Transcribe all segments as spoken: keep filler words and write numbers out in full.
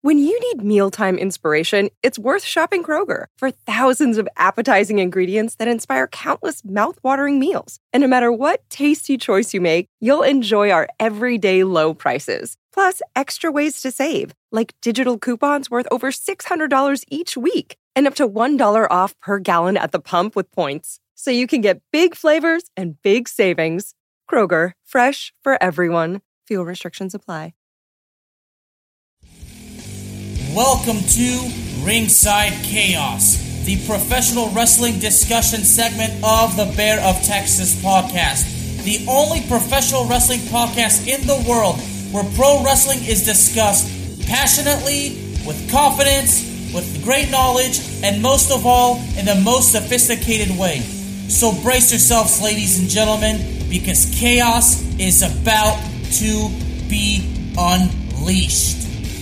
When you need mealtime inspiration, it's worth shopping Kroger for thousands of appetizing ingredients that inspire countless mouthwatering meals. And no matter what tasty choice you make, you'll enjoy our everyday low prices. Plus, extra ways to save, like digital coupons worth over six hundred dollars each week and up to one dollar off per gallon at the pump with points. So you can get big flavors and big savings. Kroger, fresh for everyone. Fuel restrictions apply. Welcome to Ringside Chaos, the professional wrestling discussion segment of the Bear of Texas podcast. The only professional wrestling podcast in the world where pro wrestling is discussed passionately, with confidence, with great knowledge, and most of all, in the most sophisticated way. So brace yourselves, ladies and gentlemen, because chaos is about to be unleashed.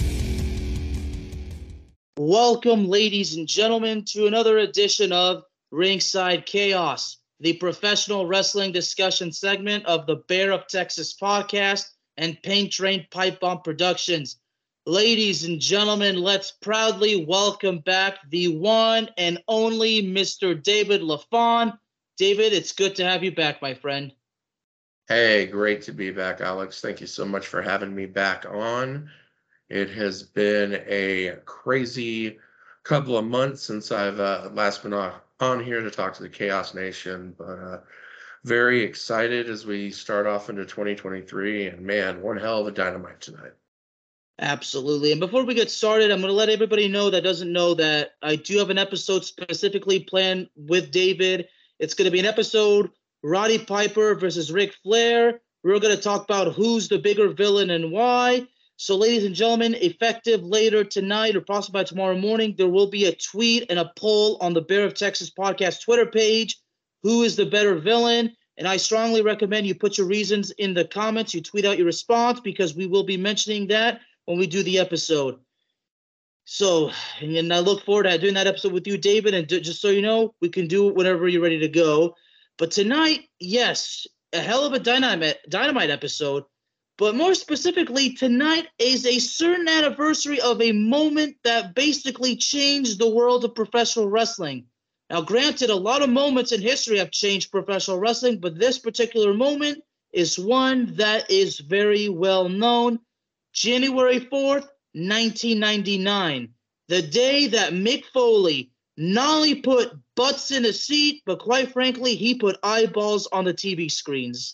Welcome, ladies and gentlemen, to another edition of Ringside Chaos, the professional wrestling discussion segment of the Bear of Texas podcast and Paint Train Pipe Bomb Productions. Ladies and gentlemen, let's proudly welcome back the one and only Mister David LaFawn. David, it's good to have you back, my friend. Hey, great to be back, Alex. Thank you so much for having me back on. It has been a crazy couple of months since I've uh, last been on, on here to talk to the Chaos Nation, but uh, very excited as we start off into twenty twenty-three, and man, one hell of a dynamite tonight. Absolutely. And before we get started, I'm going to let everybody know that doesn't know that I do have an episode specifically planned with David. It's going to be an episode, Roddy Piper versus Ric Flair. We're going to talk about who's the bigger villain and why. So, ladies and gentlemen, effective later tonight or possibly by tomorrow morning, there will be a tweet and a poll on the Bear of Texas podcast Twitter page. Who is the better villain? And I strongly recommend you put your reasons in the comments. You tweet out your response because we will be mentioning that when we do the episode. So, and I look forward to doing that episode with you, David. And just so you know, we can do it whenever you're ready to go. But tonight, yes, a hell of a dynamite, dynamite episode. But more specifically, tonight is a certain anniversary of a moment that basically changed the world of professional wrestling. Now, granted, a lot of moments in history have changed professional wrestling, but this particular moment is one that is very well known. January fourth, nineteen ninety-nine, the day that Mick Foley not only put butts in a seat, but quite frankly, he put eyeballs on the T V screens.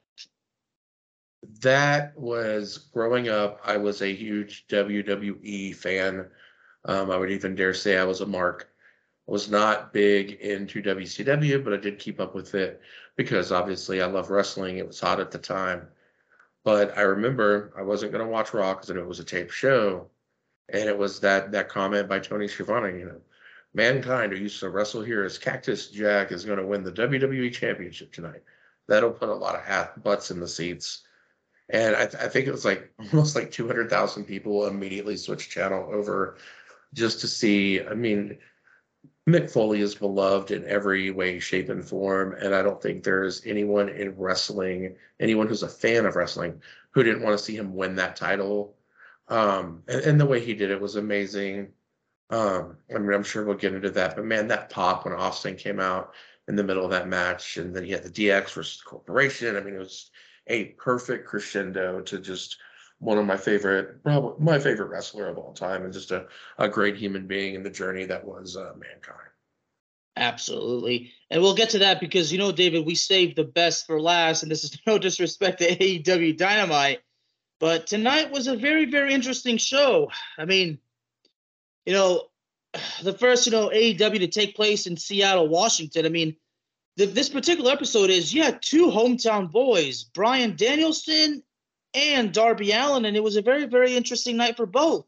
That was, growing up, I was a huge W W E fan. Um, I would even dare say I was a mark. I was not big into W C W, but I did keep up with it because obviously I love wrestling. It was hot at the time. But I remember I wasn't going to watch Raw because I knew it was a taped show. And it was that that comment by Tony Schiavone, you know, Mankind, who used to wrestle here as Cactus Jack, is going to win the W W E Championship tonight. That'll put a lot of hat, butts in the seats. And I, th- I think it was like almost like two hundred thousand people immediately switched channel over just to see. I mean, Mick Foley is beloved in every way, shape, and form. And I don't think there's anyone in wrestling, anyone who's a fan of wrestling, who didn't want to see him win that title. Um, and, and the way he did it was amazing. Um, I mean, I'm sure we'll get into that. But, man, that pop when Austin came out in the middle of that match, and then he had the D X versus Corporation. I mean, it was a perfect crescendo to just one of my favorite, probably my favorite wrestler of all time, and just a, a great human being in the journey that was uh, Mankind. Absolutely. And we'll get to that because, you know, David, we saved the best for last, and this is no disrespect to A E W Dynamite, but tonight was a very, very interesting show. I mean, you know, the first, you know, A E W to take place in Seattle, Washington. I mean, the, this particular episode is, you had two hometown boys, Bryan Danielson and Darby Allin, and it was a very, very interesting night for both.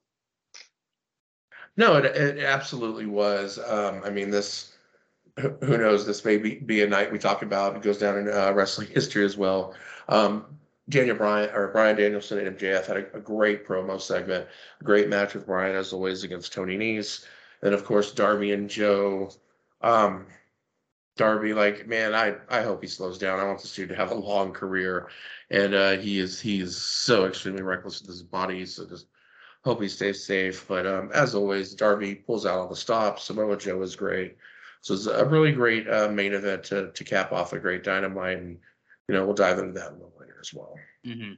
No, it, it absolutely was. Um, I mean, this, who knows, this may be, be a night we talk about. It goes down in uh, wrestling history as well. Um, Daniel Bryan, or Bryan Danielson and M J F had a, a great promo segment, a great match with Bryan, as always, against Tony Nese. And, of course, Darby and Joe. Um, Darby, like, man, I, I hope he slows down. I want this dude to have a long career. And uh, he is he's so extremely reckless with his body. So just hope he stays safe. But um, as always, Darby pulls out all the stops. Samoa Joe was great. So it's a really great uh, main event to to cap off a great Dynamite, and you know we'll dive into that a little later as well. Mm-hmm.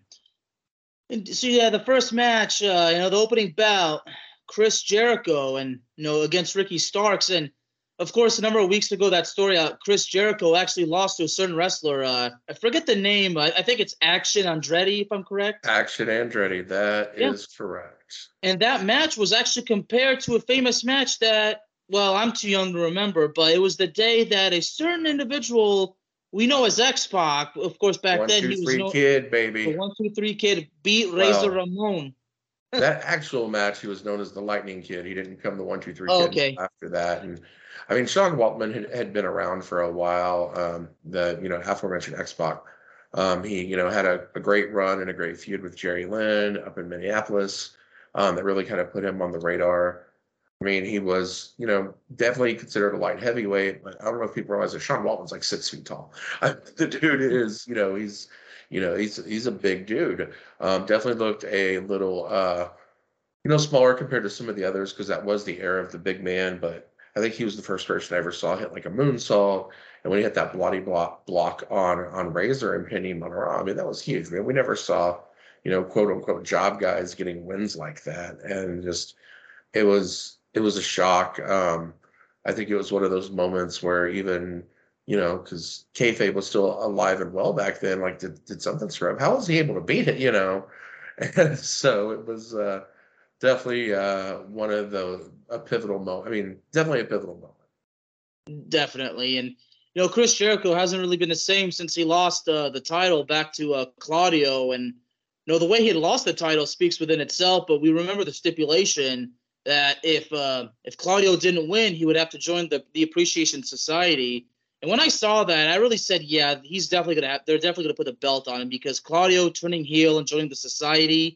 And so yeah, the first match, uh, you know, the opening bout, Chris Jericho, and you know against Ricky Starks, and of course, a number of weeks ago, that story out, Chris Jericho actually lost to a certain wrestler. Uh, I forget the name. I, I think it's Action Andretti, if I'm correct. Action Andretti, that yeah. is correct. And that match was actually compared to a famous match that, well, I'm too young to remember, but it was the day that a certain individual we know as X-Pac, of course, back one, then two, he was three no, kid, baby. The one, two, three kid beat Razor well, Ramon. That actual match, he was known as the Lightning Kid. He didn't become the one, two, three oh, kid okay. after that. And I mean, Sean Waltman had, had been around for a while. Um, the you know aforementioned X-Pac. Um, he you know had a, a great run and a great feud with Jerry Lynn up in Minneapolis. Um, that really kind of put him on the radar. I mean, he was, you know, definitely considered a light heavyweight, but I don't know if people realize that Sean Waltman's like six feet tall. I, the dude is, you know, he's, you know, he's he's a big dude. Um, definitely looked a little, uh, you know, smaller compared to some of the others because that was the era of the big man. But I think he was the first person I ever saw hit like a moonsault. And when he hit that bloody block block on on Razor and pinning him on Raw, I mean, that was huge. I mean, we never saw, you know, quote unquote job guys getting wins like that, and just it was. It was a shock. Um, I think it was one of those moments where even, you know, because kayfabe was still alive and well back then. Like, did, did something screw up? How was he able to beat it? You know, and so it was uh, definitely uh, one of the a pivotal moment. I mean, definitely a pivotal moment. Definitely, and you know, Chris Jericho hasn't really been the same since he lost uh, the title back to uh, Claudio, and you know, the way he had lost the title speaks within itself. But we remember the stipulation that if uh, if Claudio didn't win, he would have to join the, the Appreciation Society. And when I saw that, I really said, yeah, he's definitely gonna have. They're definitely gonna put a belt on him because Claudio turning heel and joining the society.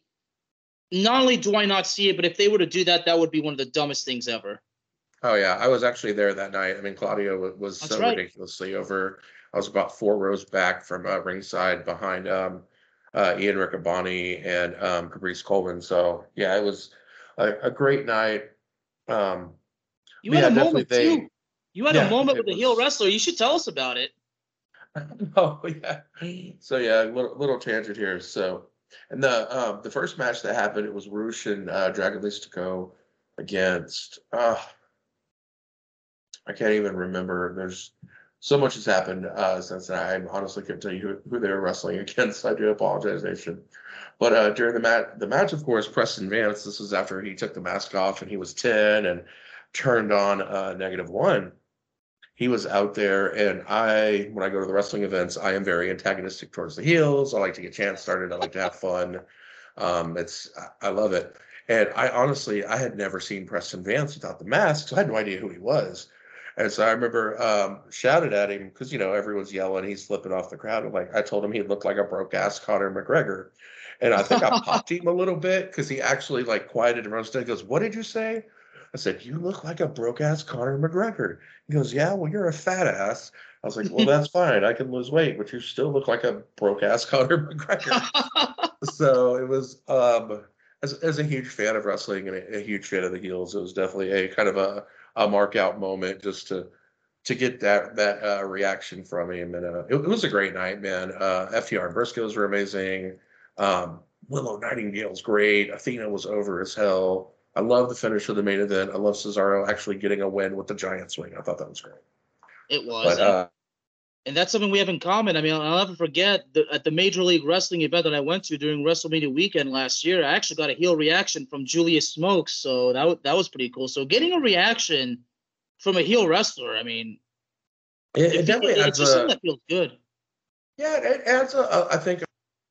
Not only do I not see it, but if they were to do that, that would be one of the dumbest things ever. Oh yeah, I was actually there that night. I mean, Claudio was That's so right. ridiculously over. I was about four rows back from uh, ringside behind um, uh, Ian Riccaboni and um, Caprice Coleman. So yeah, it was. A, a great night. Um, you had yeah, a moment they, too. You had yeah, a moment with the was... heel wrestler. You should tell us about it. oh yeah. So yeah, a little, little tangent here. So, and the um, the first match that happened, it was Roosh and uh, Dragon Mystico against. Uh, I can't even remember. There's so much has happened uh, since I honestly couldn't tell you who, who they were wrestling against. I do apologize, Nation. But uh, during the match, the match, of course, Preston Vance, this was after he took the mask off and he was ten and turned on uh, negative one. He was out there, and I, when I go to the wrestling events, I am very antagonistic towards the heels. I like to get chants started. I like to have fun. Um, it's, I love it. And I honestly, I had never seen Preston Vance without the mask, so I had no idea who he was. And so I remember um, shouted at him because, you know, everyone's yelling. He's slipping off the crowd. And like, I told him he looked like a broke-ass Conor McGregor. And I think I popped him a little bit because he actually like quieted and roasted. He goes, "What did you say?" I said, "You look like a broke ass Conor McGregor." He goes, "Yeah, well, you're a fat ass." I was like, "Well, that's fine. I can lose weight, but you still look like a broke ass Conor McGregor." So it was, um, as as a huge fan of wrestling and a, a huge fan of the heels, it was definitely a kind of a a mark out moment just to to get that that uh, reaction from him. And uh, it, it was a great night, man. Uh, F T R and Briscoes were amazing. Um, Willow Nightingale's great. Athena was over as hell. I love the finish of the main event. I love Cesaro actually getting a win with the giant swing. I thought that was great. It was. But, uh, and that's something we have in common. I mean, I'll never forget the, at the Major League Wrestling event that I went to during WrestleMania weekend last year, I actually got a heel reaction from Julius Smokes. So that, w- that was pretty cool. So getting a reaction from a heel wrestler, I mean, it, it definitely it, adds it's just a, something that feels good. Yeah, it adds a, a I think,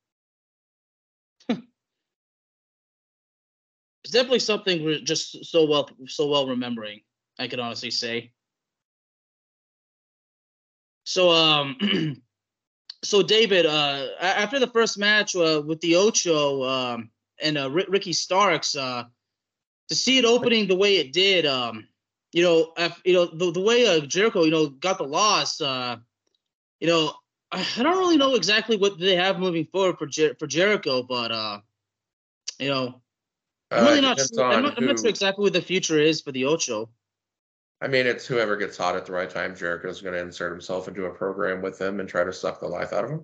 it's definitely something we're just so well so well remembering, I could honestly say. So um so David, uh after the first match uh, with the Ocho um and uh, R- Ricky Starks, uh to see it opening the way it did, um you know, af- you know the the way uh, Jericho, you know, got the loss, uh you know, I don't really know exactly what they have moving forward for Jer- for Jericho, but uh you know, I'm Uh, really it not depends sure. I'm on not, I'm not sure who. exactly what the future is for the Ocho. I mean, it's whoever gets hot at the right time. Jericho's going to insert himself into a program with them and try to suck the life out of him.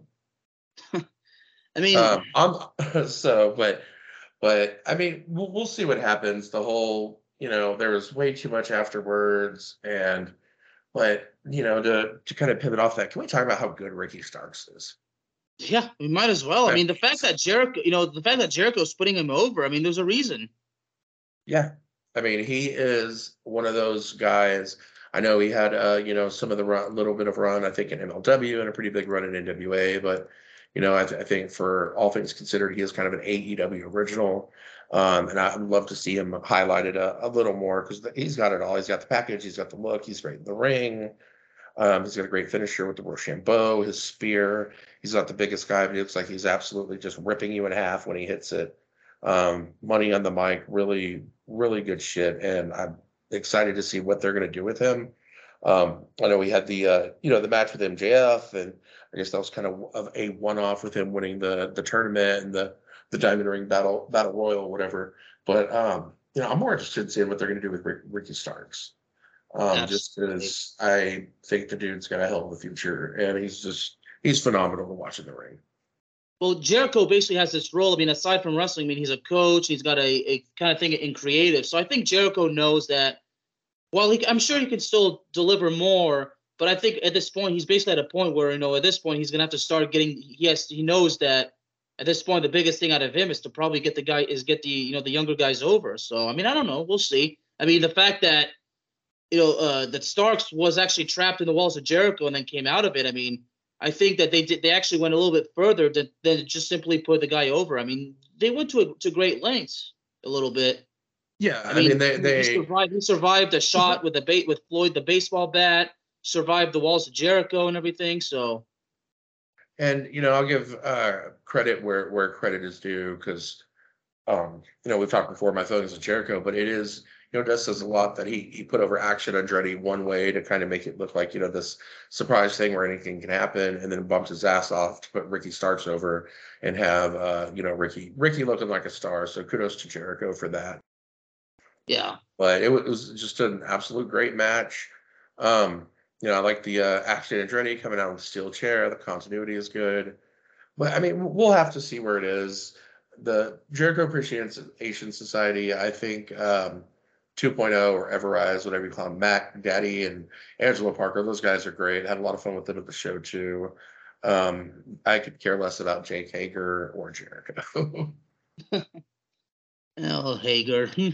I mean, Um, I'm so, but, but I mean, we'll, we'll see what happens. The whole, you know, there was way too much afterwards, and but you know, to to kind of pivot off that, can we talk about how good Ricky Starks is? yeah, we might as well. I I mean, mean, the fact that Jericho, you know, the fact that Jericho's putting him over. I mean, there's a reason. yeah, I mean, he is one of those guys. I know he had, uh, you know, some of the run, little bit of run, I think, in M L W and a pretty big run in N W A. But, you know, I, th- I think for all things considered, he is kind of an A E W original. Um, and I'd love to see him highlighted a, a little more because he's got it all. He's got the package, he's got the look, he's great in the ring. Um, he's got a great finisher with the Rochambeau, his spear. He's not the biggest guy, but he looks like he's absolutely just ripping you in half when he hits it. Um, money on the mic, really, really good shit. And I'm excited to see what they're going to do with him. Um, I know we had the, uh, you know, the match with M J F, and I guess that was kind of, of a one-off with him winning the the tournament and the the Diamond Ring battle battle royal, whatever. But um, you know, I'm more interested in seeing what they're going to do with Rick, Ricky Starks. Um, just Absolutely. because I think the dude's got a hell of a future, and he's just he's phenomenal to watch in the ring. Well, Jericho basically has this role. I mean, aside from wrestling, I mean, he's a coach. He's got a, a kind of thing in creative. So I think Jericho knows that. Well, he, I'm sure he can still deliver more, but I think at this point he's basically at a point where, you know, at this point he's gonna have to start getting. He has. He knows that at this point the biggest thing out of him is to probably get the guy is get the you know the younger guys over. So I mean, I don't know. We'll see. I mean, the fact that you know uh, that Starks was actually trapped in the walls of Jericho and then came out of it. I mean, I think that they did. They actually went a little bit further than, than just simply put the guy over. I mean, they went to a, to great lengths a little bit. Yeah, I I mean mean, they he, he they survived. He survived a shot with the bait with Floyd, the baseball bat. Survived the walls of Jericho and everything. So and you know I'll give uh, credit where where credit is due because um, you know we've talked before my feelings of Jericho, but it is you know Dust says a lot that he he put over Action Andretti one way to kind of make it look like you know this surprise thing where anything can happen, and then bumped his ass off to put Ricky Starks over and have uh, you know Ricky Ricky looking like a star. So kudos to Jericho for that. yeah, But it was, it was just an absolute great match. Um, you know, I like the uh, Action Andretti coming out with the steel chair. The continuity is good. But I mean, we'll have to see where it is. The Jericho Appreciation Society, I think um, 2.0 or Everrise, whatever you call them, Mac, Daddy, and Angelo Parker, those guys are great. Had a lot of fun with them at the show, too. Um, I could care less about Jake Hager or Jericho. oh Hager. Hmm.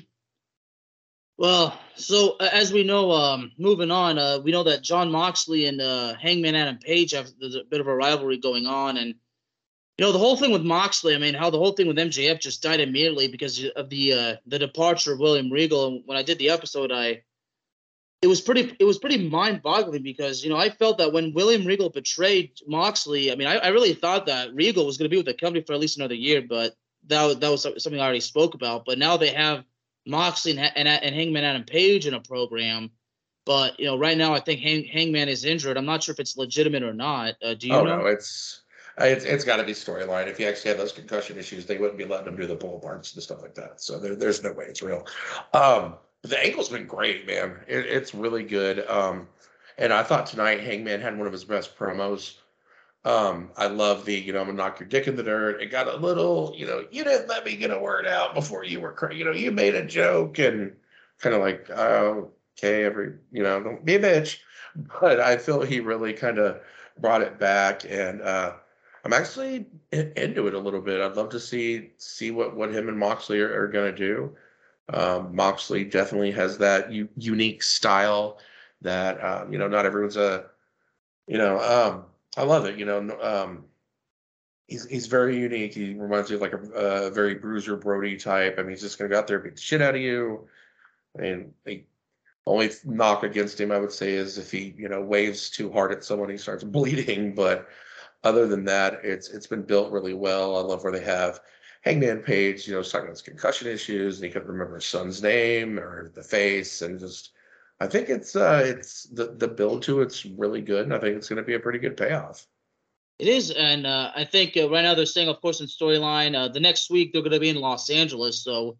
Well, so uh, as we know, um, moving on, uh, we know that John Moxley and uh, Hangman Adam Page have there's a bit of a rivalry going on, and you know the whole thing with Moxley. I mean, how the whole thing with M J F just died immediately because of the uh, the departure of William Regal. And when I did the episode, I it was pretty it was pretty mind boggling because you know I felt that when William Regal betrayed Moxley, I mean, I, I really thought that Regal was going to be with the company for at least another year, but that was, that was something I already spoke about. But now they have Moxley and, and, and Hangman Adam Page in a program. But, you know, right now I think Hang, Hangman is injured. I'm not sure if it's legitimate or not. Uh, do you Oh know? no, it's it's it's got to be storyline. If he actually had those concussion issues, they wouldn't be letting him do the pull parts and stuff like that. So there, there's no way it's real. Um, but the ankle's been great, man. It, it's really good. Um, and I thought tonight Hangman had one of his best promos. Um, I love the, you know, I'm gonna knock your dick in the dirt. It got a little, you know, you didn't let me get a word out before you were, cra- you know, you made a joke and kind of like, oh, okay, every, you know, don't be a bitch. But I feel he really kind of brought it back, and uh, I'm actually in- into it a little bit. I'd love to see see what what him and Moxley are, are gonna do. Um, Moxley definitely has that u- unique style that um, you know, not everyone's a, you know, um, I love it. You know, um, he's he's very unique. He reminds me of like a, a very Bruiser Brody type. I mean, he's just gonna go out there and beat the shit out of you. And the only knock against him, I would say, is if he, you know, waves too hard at someone, he starts bleeding. But other than that, it's it's been built really well. I love where they have Hangman Page, you know, talking about his concussion issues, and he couldn't remember his son's name or the face, and just I think it's uh it's the the build to it's really good, and I think it's going to be a pretty good payoff. It is. And uh, I think uh, right now they're saying, of course, in storyline, uh, the next week they're going to be in Los Angeles. So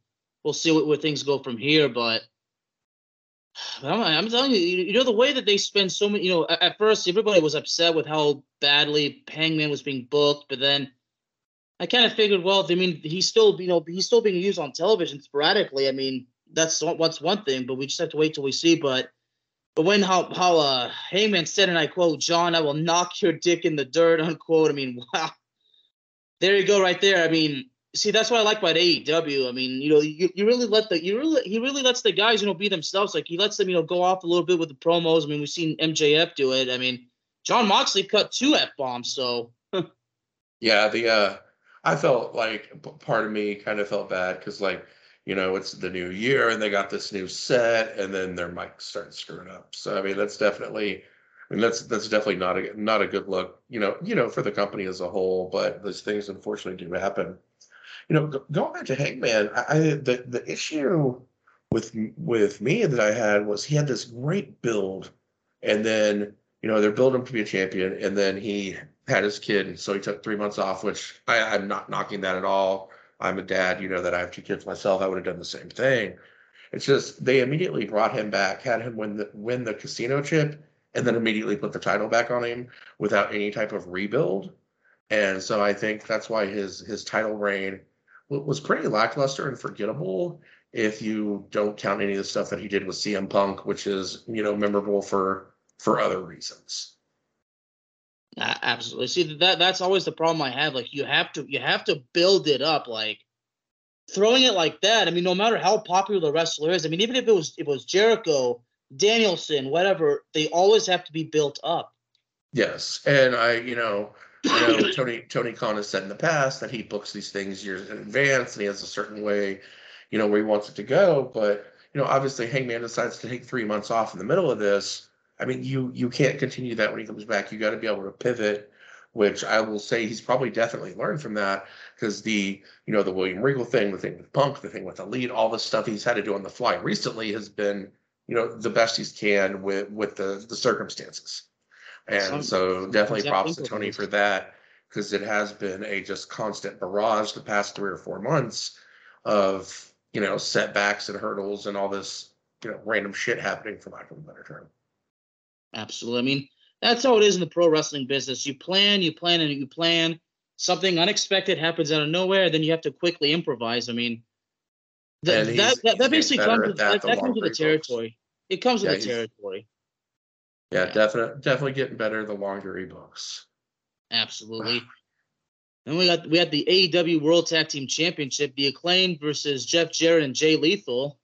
we'll see what, where things go from here. But I'm, I'm telling you, you know, the way that they spend so many, you know, at, at first everybody was upset with how badly Hangman was being booked, but then I kind of figured, well, I mean, he's still, you know, he's still being used on television sporadically. I mean, that's what's one thing, but we just have to wait till we see. But but when how how uh, Hangman said, and I quote, "John, I will knock your dick in the dirt," unquote. I mean, wow, there you go, right there. I mean, see, that's what I like about A E W. I mean, you know, you, you really let the you really he really lets the guys, you know, be themselves. Like he lets them, you know, go off a little bit with the promos. I mean, we've seen M J F do it. I mean, John Moxley cut two F bombs, so yeah, the uh, I felt like part of me kind of felt bad because like. You know, it's the new year and they got this new set and then their mic starts screwing up. So, I mean, that's definitely, I mean, that's, that's definitely not a, not a good look, you know, you know, for the company as a whole, but those things unfortunately do happen. You know, go, going back to Hangman, I, I the, the issue with, with me that I had was he had this great build and then, you know, they're building him to be a champion and then he had his kid. So he took three months off, which I, I'm not knocking that at all. I'm a dad, you know, that I have two kids myself. I would have done the same thing. It's just they immediately brought him back, had him win the win the casino chip, and then immediately put the title back on him without any type of rebuild. And so I think that's why his his title reign was pretty lackluster and forgettable if you don't count any of the stuff that he did with C M Punk, which is, you know, memorable for for other reasons. Uh, absolutely. See, that that's always the problem I have. Like you have to you have to build it up. Like throwing it like that. I mean, no matter how popular the wrestler is. I mean, even if it was if it was Jericho, Danielson, whatever, they always have to be built up. Yes, and I, you know, I know Tony Tony Khan has said in the past that he books these things years in advance, and he has a certain way, you know, where he wants it to go. But you know, obviously, Hangman decides to take three months off in the middle of this. I mean, you you can't continue that when he comes back. You got to be able to pivot, which I will say he's probably definitely learned from that because the you know the William Regal thing, the thing with Punk, the thing with Elite, all the stuff he's had to do on the fly recently has been you know the best he's can with with the the circumstances, and Some, so definitely props to Tony for that because it has been a just constant barrage the past three or four months of you know setbacks and hurdles and all this you know random shit happening for lack of a better term. Absolutely. I mean, that's how it is in the pro wrestling business. You plan, you plan, and you plan. Something unexpected happens out of nowhere, then you have to quickly improvise. I mean, th- that, that that basically comes with, that, that comes with the territory. Books. It comes with yeah, the territory. Yeah, yeah. definitely, definitely getting better the longer he books. Absolutely. Then we got we had the A E W World Tag Team Championship, the Acclaimed versus Jeff Jarrett and Jay Lethal.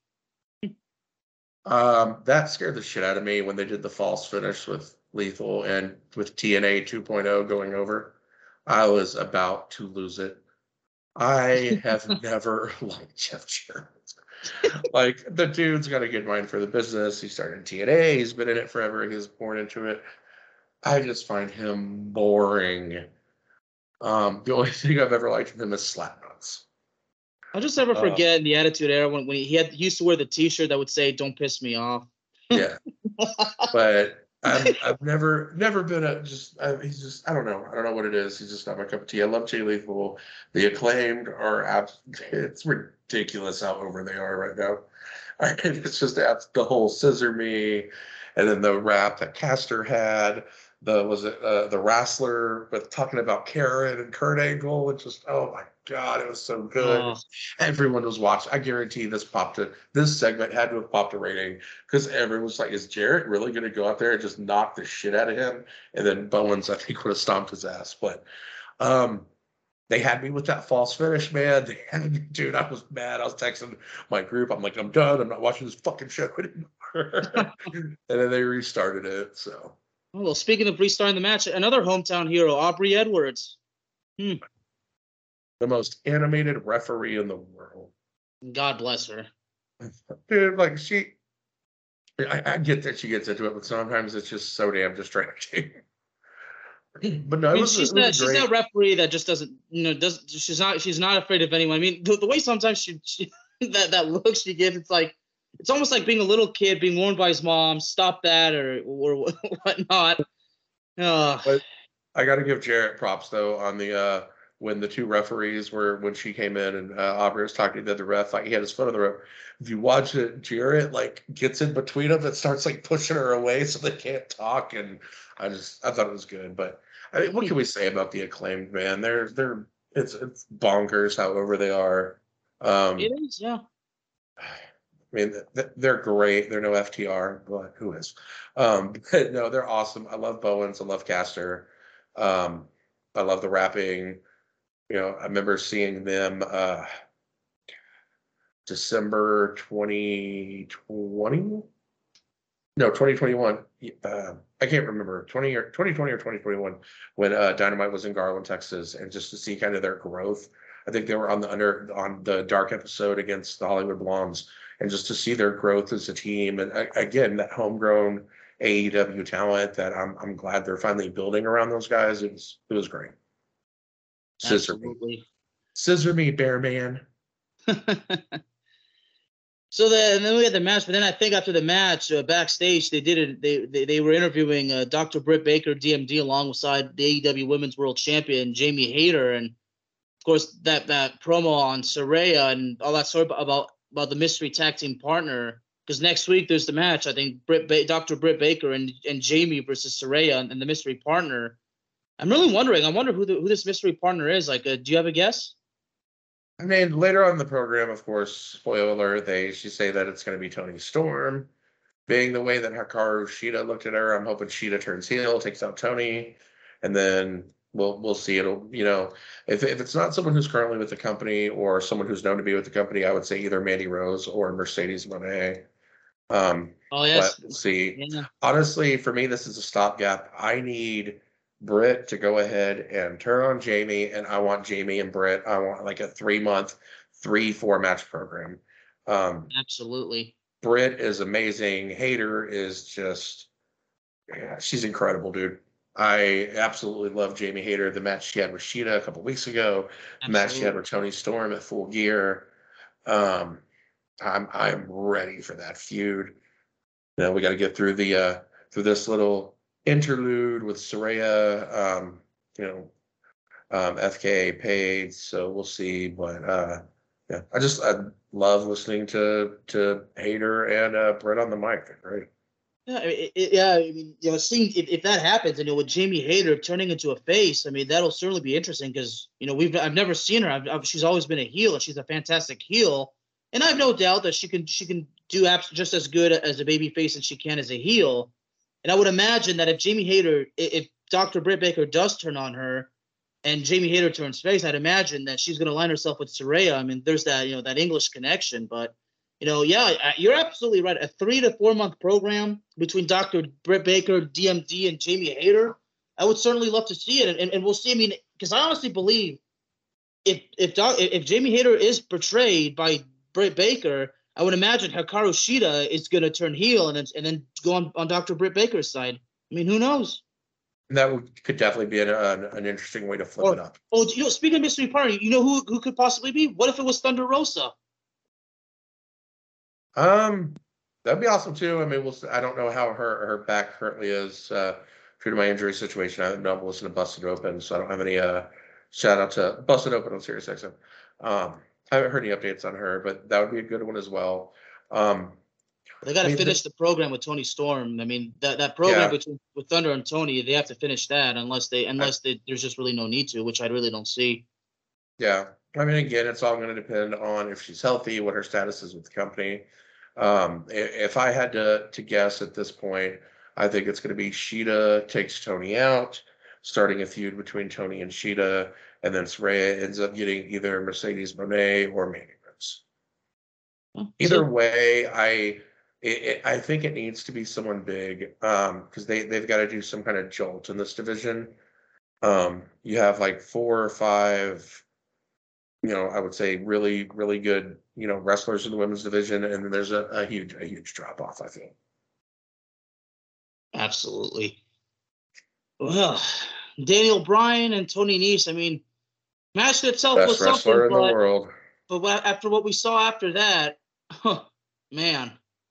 Um, that scared the shit out of me when they did the false finish with Lethal and with T N A two point oh going over. I was about to lose it. I have never liked Jeff Jarrett. Like, the dude's got a good mind for the business. He started in T N A. He's been in it forever. He was born into it. I just find him boring. Um, the only thing I've ever liked from him is Slapnuts. I'll just never forget uh, in the Attitude Era when, when he, he had he used to wear the T-shirt that would say "Don't piss me off." Yeah, but I've I've never never been a just I, he's just I don't know I don't know what it is. He's just not my cup of tea. I love Jay Lethal. The Acclaimed are abs- it's ridiculous how over they are right now. I, it's just the whole scissor me, and then the rap that Caster had. The was it uh, the Wrestler with talking about Karen and Kurt Angle, and just oh my god, it was so good. Oh. Everyone was watching. I guarantee this popped a this segment had to have popped a rating because everyone was like, "Is Jarrett really going to go out there and just knock the shit out of him?" And then Bowens, I think, would have stomped his ass. But um, they had me with that false finish, man. They had me, dude, I was mad. I was texting my group. I'm like, I'm done. I'm not watching this fucking show anymore. And then they restarted it. So. Well, speaking of restarting the match, another hometown hero, Aubrey Edwards. Hmm. The most animated referee in the world. God bless her. Dude, like she, I, I get that she gets into it, but sometimes it's just so damn distracting. But no, I mean, it was, she's it was that she's that referee that just doesn't, you know, does she's not she's not afraid of anyone. I mean, the, the way sometimes she, she that that look she gives, it's like. It's almost like being a little kid being warned by his mom, stop that or or whatnot. Uh, but I got to give Jarrett props though on the uh, when the two referees were when she came in and uh, Aubrey was talking to the ref, like he had his foot on the rope. If you watch it, Jarrett like gets in between them and starts like pushing her away so they can't talk. And I just I thought it was good. But I mean, what can we say about the Acclaimed, man? They're they're it's it's bonkers however they are. Um, It is, yeah. I mean, they're great. They're no F T R, but who is? Um, but no, they're awesome. I love Bowens. I love Caster. Um, I love the rapping. You know, I remember seeing them uh, December twenty twenty. No, twenty twenty-one. Uh, I can't remember twenty or twenty twenty or twenty twenty-one when uh, Dynamite was in Garland, Texas, and just to see kind of their growth. I think they were on the under on the dark episode against the Hollywood Blondes, and just to see their growth as a team, and uh, again that homegrown A E W talent that I'm I'm glad they're finally building around those guys. It was it was great. Scissor Absolutely. me, scissor me, Bear Man. So then, and then we had the match, but then I think after the match, uh, backstage, they did it. They they, they were interviewing uh, Doctor Britt Baker, D M D, alongside the A E W Women's World Champion Jamie Hayter, and of course that that promo on Saraya and all that sort of about about the mystery tag team partner. Because next week there's the match. I think Britt ba- Doctor Britt Baker and and Jamie versus Saraya and, and the mystery partner. I'm really wondering. I wonder who the, who this mystery partner is. Like, uh, do you have a guess? I mean, later on in the program, of course, spoiler alert, they she say that it's going to be Toni Storm. Being the way that Hikaru Shida looked at her, I'm hoping Shida turns heel, takes out Toni, and then we'll we'll see. It'll you know if if it's not someone who's currently with the company or someone who's known to be with the company, I would say either Mandy Rose or Mercedes Moné. Um, Oh yes. but we'll see. Yeah. Honestly, for me, this is a stopgap. I need Britt to go ahead and turn on Jamie, and I want Jamie and Britt. I want like a three month, three, four match program. Um, Absolutely. Britt is amazing. Hayter is just, yeah, she's incredible, dude. I absolutely love Jamie Hayter. The match she had with Sheeta a couple weeks ago, the match she had with Toni Storm at Full Gear. Um, I'm I'm ready for that feud. You know, we got to get through the uh, through this little interlude with Saraya, um, you know, um, F K A paid, so we'll see. But uh, yeah, I just I love listening to to Hayter and uh, Brett on the mic. They're great. Yeah, it, it, yeah. I mean, you know, seeing if, if that happens, and you know, with Jamie Hayter turning into a face, I mean, that'll certainly be interesting because you know we've I've never seen her. I've, I've, she's always been a heel, and she's a fantastic heel. And I have no doubt that she can she can do apps just as good as a baby face as she can as a heel. And I would imagine that if Jamie Hayter, if Doctor Britt Baker does turn on her, and Jamie Hayter turns face, I'd imagine that she's going to line herself with Saraya. I mean, there's that you know that English connection, but you know, yeah, you're absolutely right. A three to four month program between Doctor Britt Baker, D M D, and Jamie Hayter, I would certainly love to see it, and, and, and we'll see. I mean, because I honestly believe if if Doc, if Jamie Hayter is portrayed by Britt Baker, I would imagine Hikaru Shida is going to turn heel and then and then go on, on Doctor Britt Baker's side. I mean, who knows? That would, could definitely be an, an an interesting way to flip or, it up. Oh, you know, speaking of mystery partner, you know who who could possibly be? What if it was Thunder Rosa? Um, that'd be awesome too. I mean, we'll. I don't know how her her back currently is uh, due to my injury situation. I haven't been able to listen to Busted Open, so I don't have any. Uh, shout out to Busted Open on Sirius X M. Um, I haven't heard any updates on her, but that would be a good one as well. Um, They got to I mean, finish the, the program with Toni Storm. I mean, that, that program yeah. between with Thunder and Tony, they have to finish that unless they unless they, there's just really no need to, which I really don't see. Yeah, I mean, again, it's all going to depend on if she's healthy, what her status is with the company. Um, if I had to to guess at this point, I think it's going to be Shida takes Toni out, starting a feud between Toni and Shida, and then Saraya ends up getting either Mercedes Moné or Mandy Rose. Either way, I it, it, I think it needs to be someone big um, because they they've got to do some kind of jolt in this division. Um, you have like four or five. You know, I would say really, really good, you know, wrestlers in the women's division, and then there's a, a huge, a huge drop off, I feel. Absolutely. Well, Daniel Bryan and Tony Nese, I mean, match itself Best was wrestler something, in but, the world. but after what we saw after that, huh, man.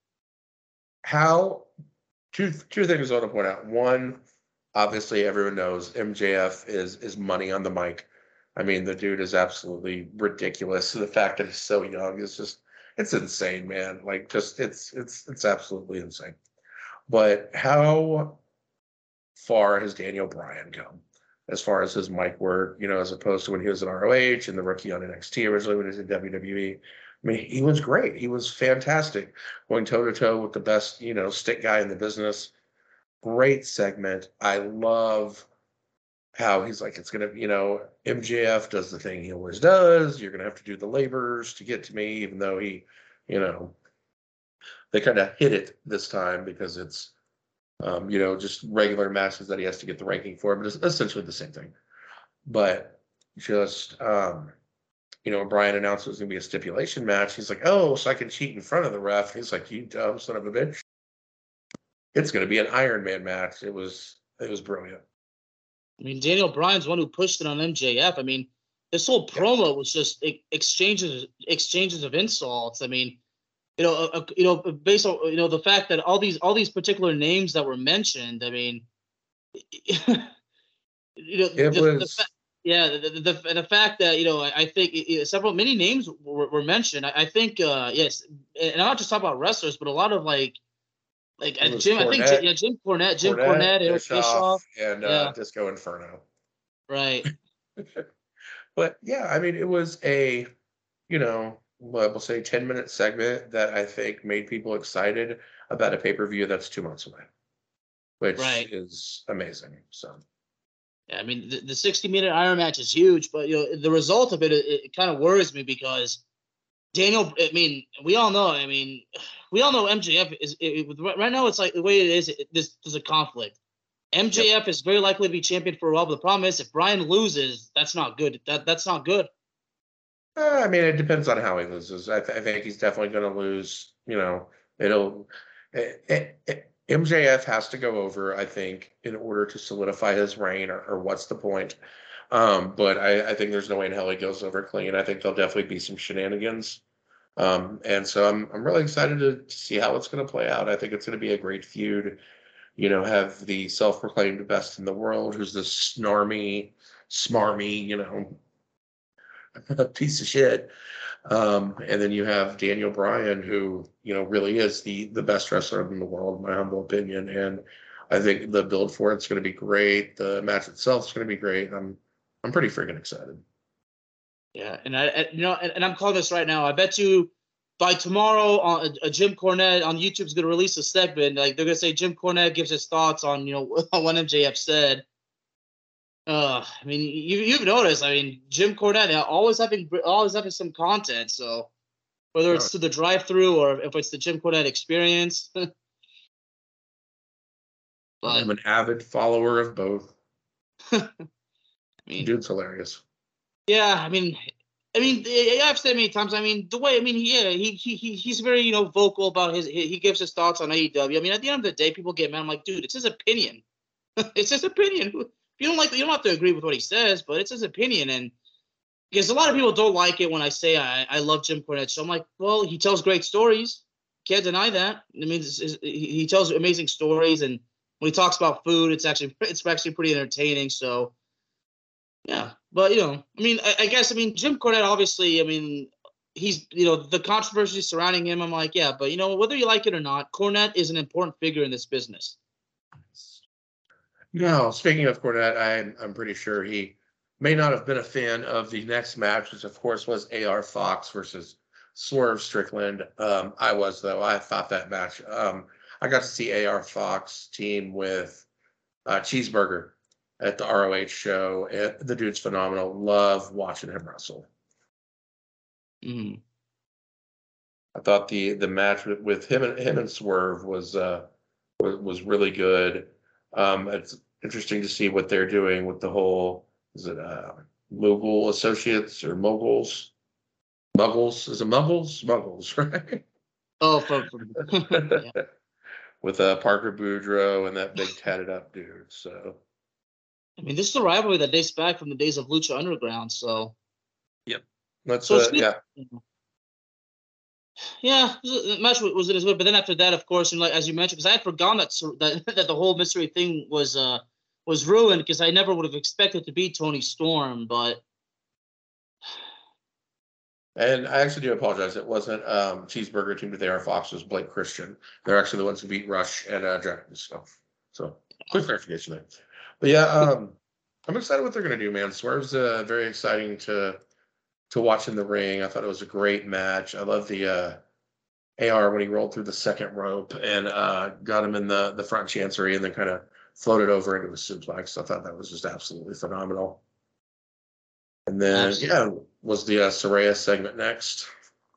How, two, two things I want to point out. One, obviously everyone knows M J F is, is money on the mic. I mean, the dude is absolutely ridiculous. The fact that he's so young is just, it's insane, man. Like, just, it's, it's, it's absolutely insane. But how far has Daniel Bryan come as far as his mic work, you know, as opposed to when he was in R O H and the rookie on N X T originally when he was in W W E? I mean, he was great. He was fantastic, going toe to toe with the best, you know, stick guy in the business. Great segment. I love how he's like, it's going to, you know, M J F does the thing he always does. You're going to have to do the labors to get to me, even though he, you know, they kind of hit it this time because it's, um, you know, just regular matches that he has to get the ranking for, but it's essentially the same thing. But just, um, you know, Brian announced it was going to be a stipulation match. He's like, oh, so I can cheat in front of the ref. He's like, you dumb son of a bitch. It's going to be an Iron Man match. It was, it was brilliant. I mean, Daniel Bryan's one who pushed it on M J F. I mean, this whole promo yeah. was just exchanges, exchanges of insults. I mean, you know, uh, you know, based on you know the fact that all these all these particular names that were mentioned. I mean, you know, it the, was. The, yeah, the, the the fact that you know, I, I think several many names were, were mentioned. I, I think uh, yes, and I'm not just talking about wrestlers, but a lot of like. Like uh, Jim, Cornette, I think yeah, Jim Cornette, Jim Cornette, Cornette Eric Bischoff, Bischoff, and yeah. uh, Disco Inferno. Right. But yeah, I mean, it was a, you know, we'll say ten minute segment that I think made people excited about a pay per view that's two months away, which right. is amazing. So. Yeah, I mean, the, the sixty minute Iron match is huge, but you know, the result of it, it, it kind of worries me because. Daniel, I mean, we all know. I mean, we all know M J F is it, it, right now. It's like the way it is. It, this there's a conflict. M J F yep. is very likely to be champion for a while. But the problem is, if Bryan loses, that's not good. That that's not good. Uh, I mean, it depends on how he loses. I, th- I think he's definitely going to lose. You know, it'll. It, it, it, M J F has to go over, I think, in order to solidify his reign, or, or what's the point? Um, but I, I think there's no way in hell he goes over clean. I think there'll definitely be some shenanigans. Um, and so I'm I'm really excited to, to see how it's going to play out. I think it's going to be a great feud. You know, have the self-proclaimed best in the world, who's this snarmy, smarmy, you know, piece of shit. Um, and then you have Daniel Bryan, who, you know, really is the the best wrestler in the world, in my humble opinion. And I think the build for it's going to be great. The match itself is going to be great. I'm I'm pretty freaking excited. Yeah, and I, I you know, and, and I'm calling this right now. I bet you by tomorrow, on uh, Jim Cornette on YouTube is going to release a segment. Like they're going to say Jim Cornette gives his thoughts on you know what M J F said. Uh, I mean, you you've noticed. I mean, Jim Cornette always having always having some content. So whether it's to the drive-through or if it's the Jim Cornette experience. But, I'm an avid follower of both. I mean, dude's hilarious. Yeah, I mean, I mean, I've said many times. I mean, the way I mean, yeah, he he he's very you know vocal about his. He gives his thoughts on A E W. I mean, at the end of the day, people get mad. I'm like, dude, it's his opinion. It's his opinion. If you don't like, you don't have to agree with what he says, but it's his opinion. And because a lot of people don't like it when I say I I love Jim Cornette, so I'm like, well, he tells great stories. Can't deny that. I mean, it's, it's, he tells amazing stories, and when he talks about food, it's actually it's actually pretty entertaining. So. Yeah, but, you know, I mean, I, I guess, I mean, Jim Cornette, obviously, I mean, he's, you know, the controversy surrounding him, I'm like, yeah, but, you know, whether you like it or not, Cornette is an important figure in this business. No, speaking of Cornette, I'm, I'm pretty sure he may not have been a fan of the next match, which, of course, was A R Fox versus Swerve Strickland. Um, I was, though. I thought that match. Um, I got to see A R Fox team with uh, Cheeseburger at the R O H show. It, the dude's phenomenal. Love watching him wrestle. Mm. I thought the the match with, with him and him and Swerve was uh was, was really good. Um, it's interesting to see what they're doing with the whole is it uh Mogul Associates or Moguls? Muggles? Is it Muggles? Muggles, right? Oh, from, from yeah. With uh Parker Boudreaux and that big tatted up dude. So I mean, this is a rivalry that dates back from the days of Lucha Underground, so. Yep. That's, so uh, yeah. Yeah, the match was it as well, but then after that, of course, and like as you mentioned, because I had forgotten that, that that the whole mystery thing was uh was ruined because I never would have expected to be Tony Storm, but And I actually do apologize. It wasn't um, Cheeseburger Team Today. Our Fox was Blake Christian. They're actually the ones who beat Rush and uh, Dragon. So, so quick clarification there. But yeah, um, I'm excited what they're going to do, man. Swerve's uh, very exciting to to watch in the ring. I thought it was a great match. I love the uh, A R when he rolled through the second rope and uh, got him in the the front chancery and then kind of floated over into a suplex. I thought that was just absolutely phenomenal. And then, Absolutely. yeah, was the uh, Saraya segment next?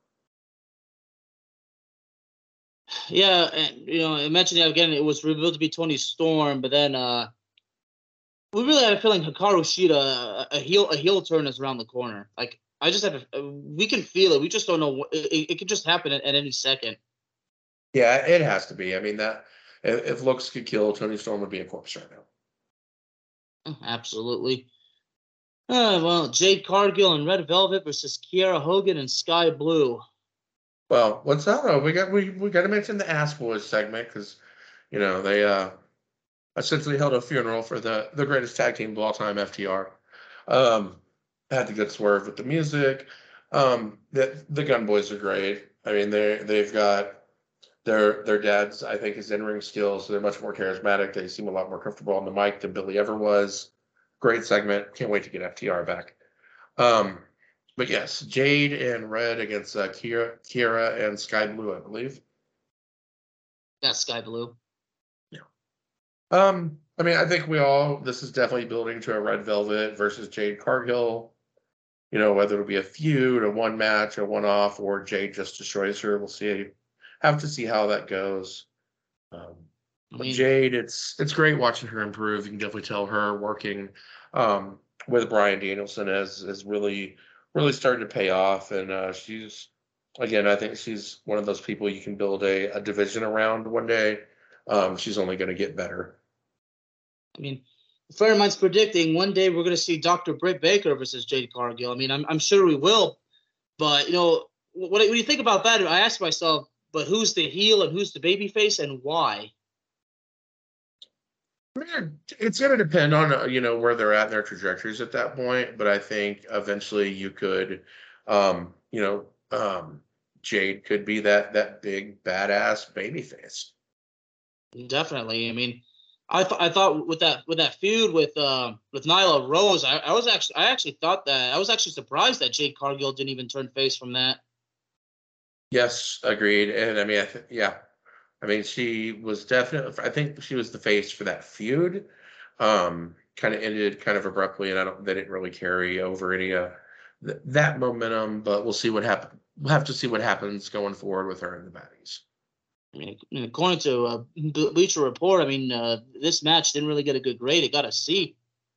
Yeah, and you know, I mentioned it again. It was revealed to be Toni Storm, but then uh, we really had a feeling Hikaru Shida, a, a heel, a heel turn is around the corner. Like I just have, a, we can feel it. We just don't know. What, it, it could just happen at, at any second. Yeah, it has to be. I mean, that if, if looks could kill, Toni Storm would be a corpse right now. Absolutely. Uh, well, Jade Cargill and Red Velvet versus Kiera Hogan and Sky Blue. Well, what's that? Oh, we got we we got to mention the Ass Boys segment because you know they uh essentially held a funeral for the the greatest tag team of all time, F T R. Um, had to get Swerve with the music. Um, the the Gun Boys are great. I mean, they they've got their their dad's I think his in ring skills. So they're much more charismatic. They seem a lot more comfortable on the mic than Billy ever was. Great segment. Can't wait to get F T R back. Um, but yes, Jade and Red against uh, Kira, Kira and Sky Blue, I believe. Yeah, Sky Blue. Yeah. Um, I mean, I think we all, this is definitely building to a Red Velvet versus Jade Cargill. You know, whether it'll be a feud, a one match, a one off, or Jade just destroys her. We'll see. Have to see how that goes. Um, I mean, Jade, it's it's great watching her improve. You can definitely tell her working um, with Bryan Danielson has is really really starting to pay off, and uh, she's again, I think she's one of those people you can build a, a division around one day. Um, she's only going to get better. I mean, a friend of mine's predicting one day we're going to see Doctor Britt Baker versus Jade Cargill. I mean, I'm I'm sure we will, but you know, when, when you think about that, I ask myself, but who's the heel and who's the babyface and why? I mean, it's going to depend on, uh, you know, where they're at in their trajectories at that point. But I think eventually you could, um, you know, um, Jade could be that that big badass babyface. Definitely. I mean, I th- I thought with that with that feud with uh, with Nyla Rose, I, I was actually I actually thought that I was actually surprised that Jade Cargill didn't even turn face from that. Yes, agreed. And I mean, I th- yeah. I mean, she was definitely, I think she was the face for that feud. Um, kind of ended kind of abruptly, and I don't, they didn't really carry over any uh, th- that momentum, but we'll see what happens. We'll have to see what happens going forward with her in the baddies. I mean, according to uh, Bleacher Report, I mean, uh, this match didn't really get a good grade. It got a C.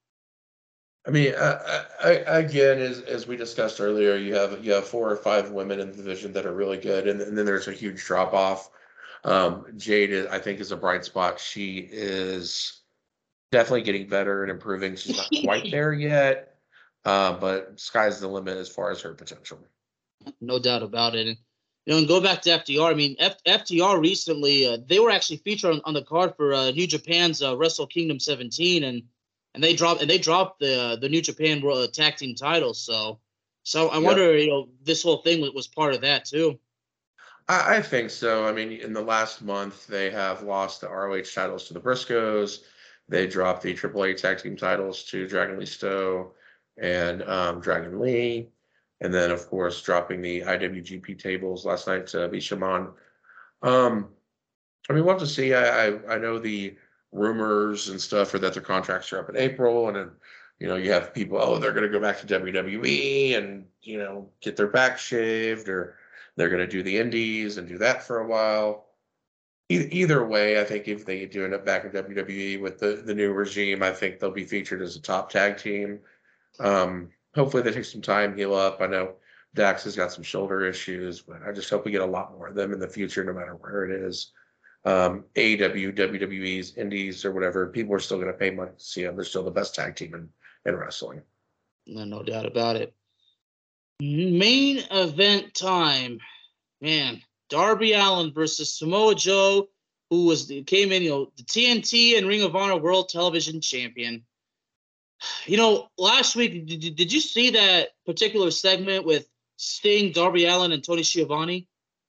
I mean, uh, I, again, as as we discussed earlier, you have you have four or five women in the division that are really good, and, and then there's a huge drop off. Um, Jade, I think, is a bright spot. She is definitely getting better and improving. She's not quite there yet, uh, but sky's the limit as far as her potential. No doubt about it. And, you know, and go back to F T R. I mean, F- FTR recently, uh, they were actually featured on, on the card for uh, New Japan's uh, Wrestle Kingdom seventeen, and and they dropped and they dropped the uh, the New Japan World uh, Tag Team titles. So, so I wonder, yep. you know, this whole thing was, was part of that too. I, I think so. I mean, in the last month, they have lost the R O H titles to the Briscoes. They dropped the Triple A Tag Team titles to Dragon Lee Stowe and um, Dragon Lee. And then, of course, dropping the I W G P tables last night to Bishamon. Um, I mean, we'll have to see. I, I I know the rumors and stuff are that their contracts are up in April. And then, you know, you have people, oh, they're going to go back to W W E and, you know, get their back shaved, or they're going to do the indies and do that for a while. E- either way, I think if they do end up back in W W E with the, the new regime, I think they'll be featured as a top tag team. Um, hopefully they take some time, heal up. I know Dax has got some shoulder issues, but I just hope we get a lot more of them in the future, no matter where it is. Um, A E W, W W E's, Indies, or whatever, people are still going to pay money to see them. They're still the best tag team in, in wrestling. No, no doubt about it. Main event time. Man, Darby Allin versus Samoa Joe, who was came in, you know, the T N T and Ring of Honor World Television Champion. You know, last week, did, did you see that particular segment with Sting, Darby Allin, and Tony Schiavone?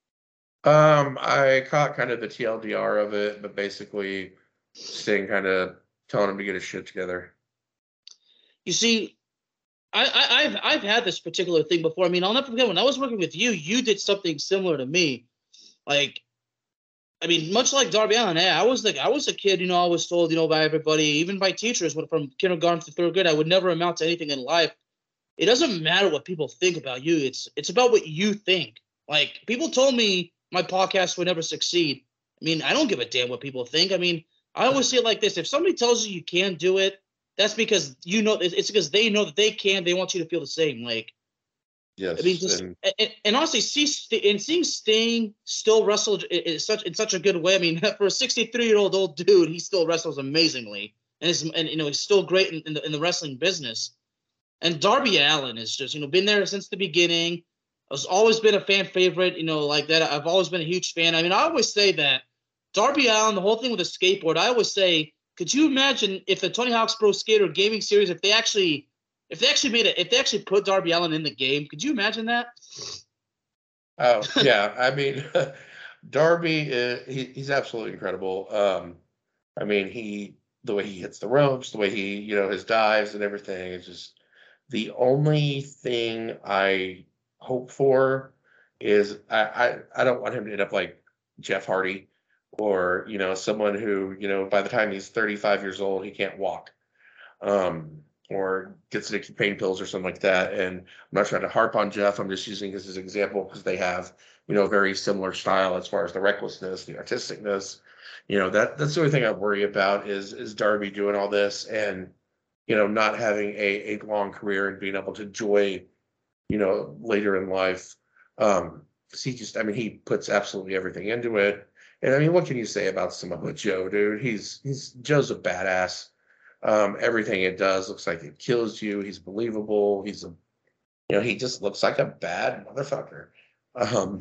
Um, I caught kind of the T L D R of it, but basically Sting kind of telling him to get his shit together. You see, I, I, I've I've had this particular thing before. I mean, I'll never forget when I was working with you. You did something similar to me. Like, I mean, much like Darby Allin, hey, I was like I was a kid. You know, I was told, you know, by everybody, even by teachers, from kindergarten to third grade, I would never amount to anything in life. It doesn't matter what people think about you. It's it's about what you think. Like, people told me my podcast would never succeed. I mean, I don't give a damn what people think. I mean, I always see it like this: if somebody tells you you can't do it, that's because you know it's because they know that they can. They want you to feel the same. Like, yes, I mean, just and, and, and honestly, see and seeing Sting still wrestle in such in such a good way. I mean, for a sixty-three year old old dude, he still wrestles amazingly, and is and you know he's still great in, in the in the wrestling business. And Darby Allin is just, you know, been there since the beginning. Has always been a fan favorite, you know, like that. I've always been a huge fan. I mean, I always say that Darby Allin, the whole thing with the skateboard, I always say, could you imagine if the Tony Hawk's Pro Skater gaming series, if they actually, if they actually made it, if they actually put Darby Allin in the game, could you imagine that? Oh, yeah. I mean, Darby, uh, he, he's absolutely incredible. Um, I mean, he, the way he hits the ropes, the way he, you know, his dives and everything is just the only thing I hope for is I, I, I don't want him to end up like Jeff Hardy or, you know, someone who, you know, by the time he's thirty-five years old, he can't walk. Um, or gets addicted to pain pills or something like that. And I'm not trying to harp on Jeff. I'm just using this as an example because they have, you know, very similar style as far as the recklessness, the artisticness. You know, that that's the only thing I worry about is is Darby doing all this and, you know, not having a, a long career and being able to enjoy, you know, later in life. Um, 'cause he just, I mean, he puts absolutely everything into it. And I mean, what can you say about Samoa Joe, dude? He's he's Joe's a badass. Um, everything it does looks like it kills you. He's believable. He's a, you know, he just looks like a bad motherfucker. Um,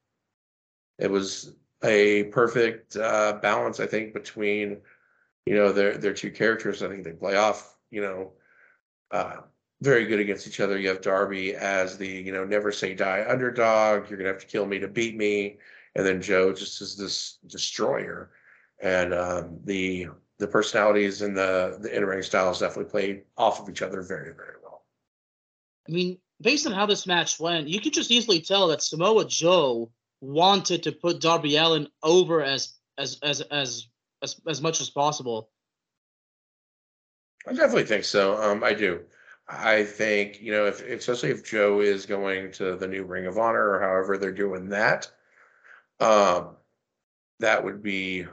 it was a perfect uh, balance, I think, between, you know, their their two characters. I think they play off, you know, uh, very good against each other. You have Darby as the, you know, never say die underdog. You're gonna have to kill me to beat me, and then Joe just as this destroyer. And um, the the personalities and the the in-ring styles definitely played off of each other very, very well. I mean, based on how this match went, you could just easily tell that Samoa Joe wanted to put Darby Allin over as as as as as, as much as possible. I definitely think so. Um, I do. I think, you know, if especially if Joe is going to the new Ring of Honor or however they're doing that, um, that would be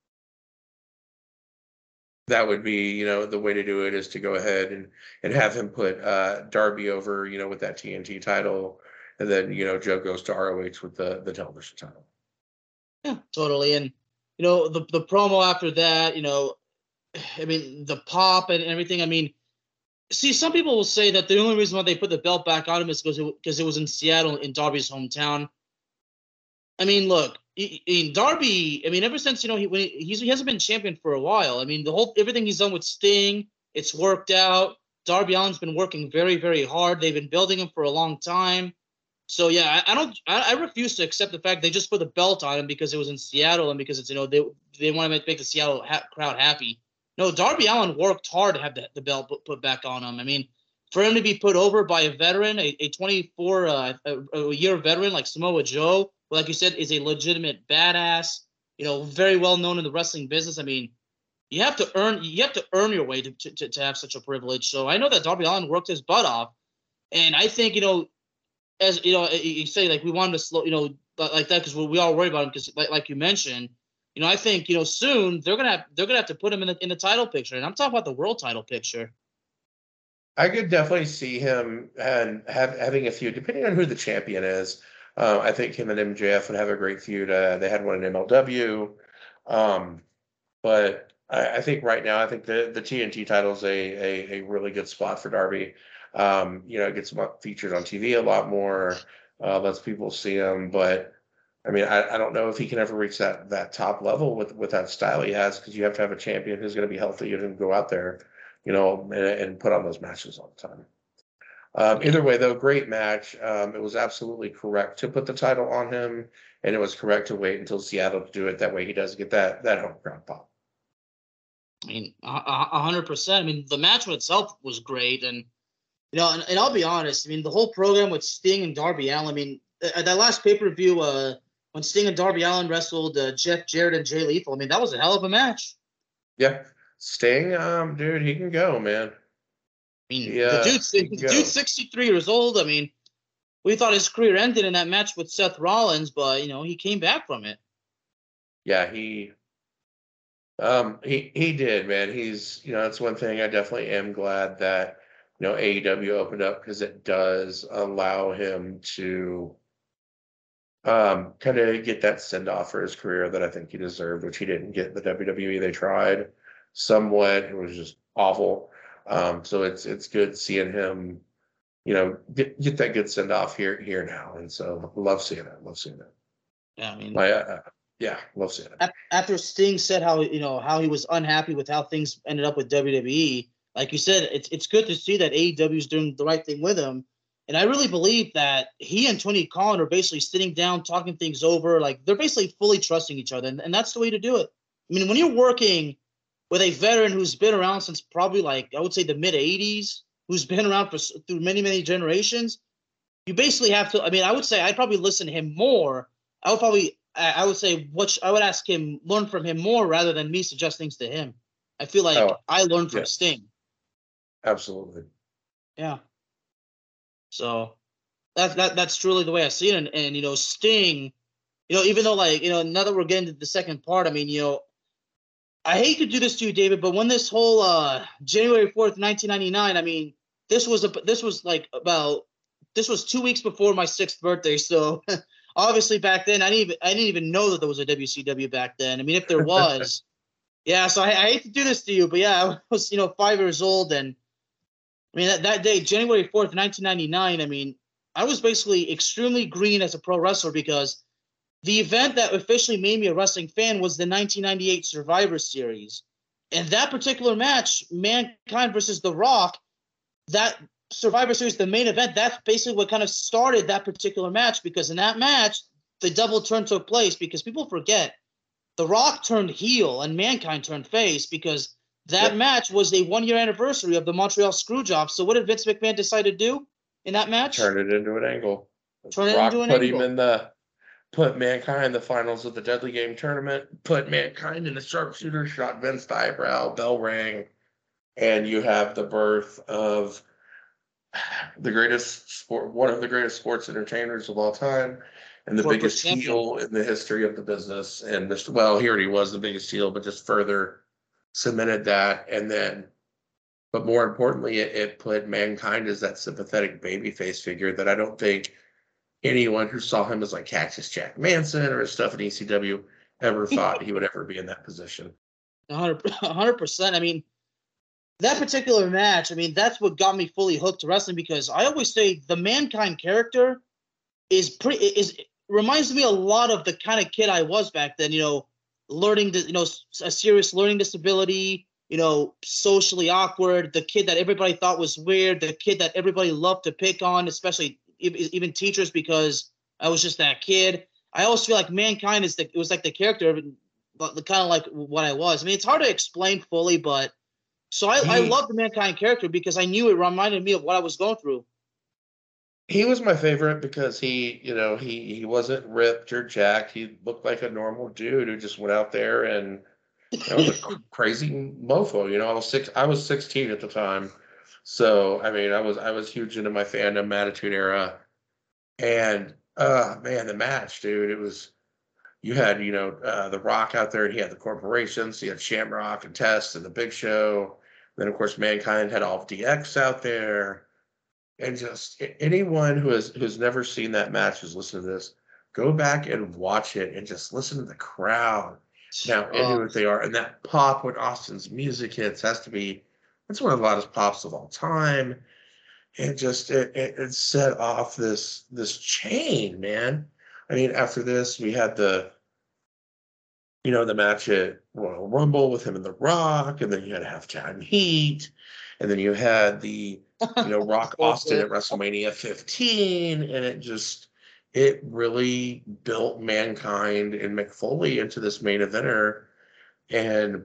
that would be, you know, the way to do it is to go ahead and and have him put uh, Darby over, you know, with that T N T title, and then, you know, Joe goes to R O H with the the television title. Yeah, totally. And you know, the the promo after that, you know, I mean, the pop and everything. I mean, see, some people will say that the only reason why they put the belt back on him is because it, because it was in Seattle, in Darby's hometown. I mean, look, he, he, Darby. I mean, ever since, you know, he when he, he's, he hasn't been champion for a while. I mean, the whole everything he's done with Sting, it's worked out. Darby Allin's been working very, very hard. They've been building him for a long time. So yeah, I, I don't. I, I refuse to accept the fact they just put the belt on him because it was in Seattle and because it's, you know, they they want to make, make the Seattle ha- crowd happy. No, Darby Allin worked hard to have the, the belt put, put back on him. I mean, for him to be put over by a veteran, a, a twenty-four uh, a, a year veteran like Samoa Joe, who, like you said, is a legitimate badass, you know, very well known in the wrestling business. I mean, you have to earn you have to earn your way to to, to have such a privilege. So I know that Darby Allin worked his butt off, and I think, you know, as you know, you say like we wanted to slow, you know, like that because we, we all worry about him because like, like you mentioned. You know, I think, you know, soon they're gonna have they're gonna have to put him in the in the title picture, and I'm talking about the world title picture. I could definitely see him and have having a feud, depending on who the champion is. Uh, I think him and M J F would have a great feud. Uh, they had one in M L W, um, but I, I think right now, I think the the T N T title is a, a a really good spot for Darby. Um, you know, it gets featured on T V a lot more, uh, lets people see him, but. I mean, I, I don't know if he can ever reach that that top level with, with that style he has, because you have to have a champion who's going to be healthy and go out there, you know, and, and put on those matches all the time. Um, either way, though, great match. Um, it was absolutely correct to put the title on him, and it was correct to wait until Seattle to do it. That way, he doesn't get that that home ground pop. I mean, a a hundred percent. I mean, the match itself was great, and you know, and, and I'll be honest. I mean, the whole program with Sting and Darby Allin. I mean, at that last pay per view, uh, when Sting and Darby Allin wrestled uh, Jeff Jarrett and Jay Lethal. I mean, that was a hell of a match. Yeah, Sting, um, dude, he can go, man. I mean, Yeah, the dude's the dude's sixty-three years old. I mean, we thought his career ended in that match with Seth Rollins, but you know, he came back from it. Yeah, he um he he did, man. He's, you know, that's one thing I definitely am glad that, you know, A E W opened up, because it does allow him to um kind of get that send off for his career that I think he deserved, which he didn't get in the W W E. They tried somewhat, it was just awful. Um, so it's it's good seeing him, you know, get get that good send off here here now, and so love seeing it. Love seeing it. Yeah, I mean, My, uh, yeah, love seeing it. After Sting said how you know how he was unhappy with how things ended up with W W E, like you said, it's it's good to see that A E W is doing the right thing with him, and I really believe that he and Tony Khan are basically sitting down, talking things over, like they're basically fully trusting each other, and, and that's the way to do it. I mean, when you're working with a veteran who's been around since probably like I would say the mid eighties, who's been around for through many many generations, you basically have to. I mean, I would say I'd probably listen to him more. I would probably I would say what I would ask him, learn from him more rather than me suggest things to him. I feel like Oh, I learned from yes. Sting. Absolutely. Yeah. So that that that's truly the way I see it. And, and you know, Sting, you know, even though like you know now that we're getting to the second part, I mean, you know. I hate to do this to you, David, but when this whole uh, January fourth, nineteen ninety-nine, I mean, this was a this was like about this was two weeks before my sixth birthday. So obviously back then, I didn't even I didn't even know that there was a W C W back then. I mean, if there was, yeah. So I, I hate to do this to you, but yeah, I was you know five years old, and I mean that, that day, January fourth, nineteen ninety-nine. I mean, I was basically extremely green as a pro wrestler because the event that officially made me a wrestling fan was the nineteen ninety-eight Survivor Series. And that particular match, Mankind versus The Rock, that Survivor Series, the main event, that's basically what kind of started that particular match, because in that match, the double turn took place because people forget The Rock turned heel and Mankind turned face because that Yep. match was a one-year anniversary of the Montreal Screwjob. So what did Vince McMahon decide to do in that match? Turn it into an angle. Turn it Rock into an put angle. him in the put Mankind in the finals of the Deadly Game tournament, put Mankind in the sharpshooter, shot Vince the eyebrow, bell rang, and you have the birth of the greatest sport, one of the greatest sports entertainers of all time, and the Corporate biggest champion. heel in the history of the business. And Mister Well, he already was the biggest heel, but just further cemented that. And then, but more importantly, it, it put Mankind as that sympathetic babyface figure that I don't think anyone who saw him as like Cactus Jack Manson or his stuff in E C W ever thought he would ever be in that position. one hundred percent. I mean, that particular match, I mean, that's what got me fully hooked to wrestling, because I always say the Mankind character is pretty is reminds me a lot of the kind of kid I was back then, you know, learning to, you know, a serious learning disability, you know, socially awkward, the kid that everybody thought was weird, the kid that everybody loved to pick on, especially even teachers, because I was just that kid. I always feel like Mankind is the it was like the character, but kind of like what I was. I mean, it's hard to explain fully, but so I, He- I love the Mankind character because I knew it reminded me of what I was going through. He was my favorite because he, you know, he he wasn't ripped or jacked. He looked like a normal dude who just went out there and you know, was a crazy mofo. You know, I was six. I was sixteen at the time, so I mean, I was I was huge into my fandom Attitude Era, and uh man, the match, dude, it was. You had, you know, uh, The Rock out there. He had the corporations. You had Shamrock and Test and the Big Show. Then, of course, Mankind had all of D X out there. And just anyone who has who's never seen that match, who's listening to this, go back and watch it and just listen to the crowd. Now into Oh. what they are. And that pop when Austin's music hits has to be, that's one of the loudest pops of all time. And just it, it, it set off this this chain, man. I mean, after this, we had the, you know, the match at Royal Rumble with him and The Rock, and then you had Halftime Heat, and then you had the you know, Rock Austin at WrestleMania fifteen, and it just it really built Mankind and Mick Foley into this main eventer. And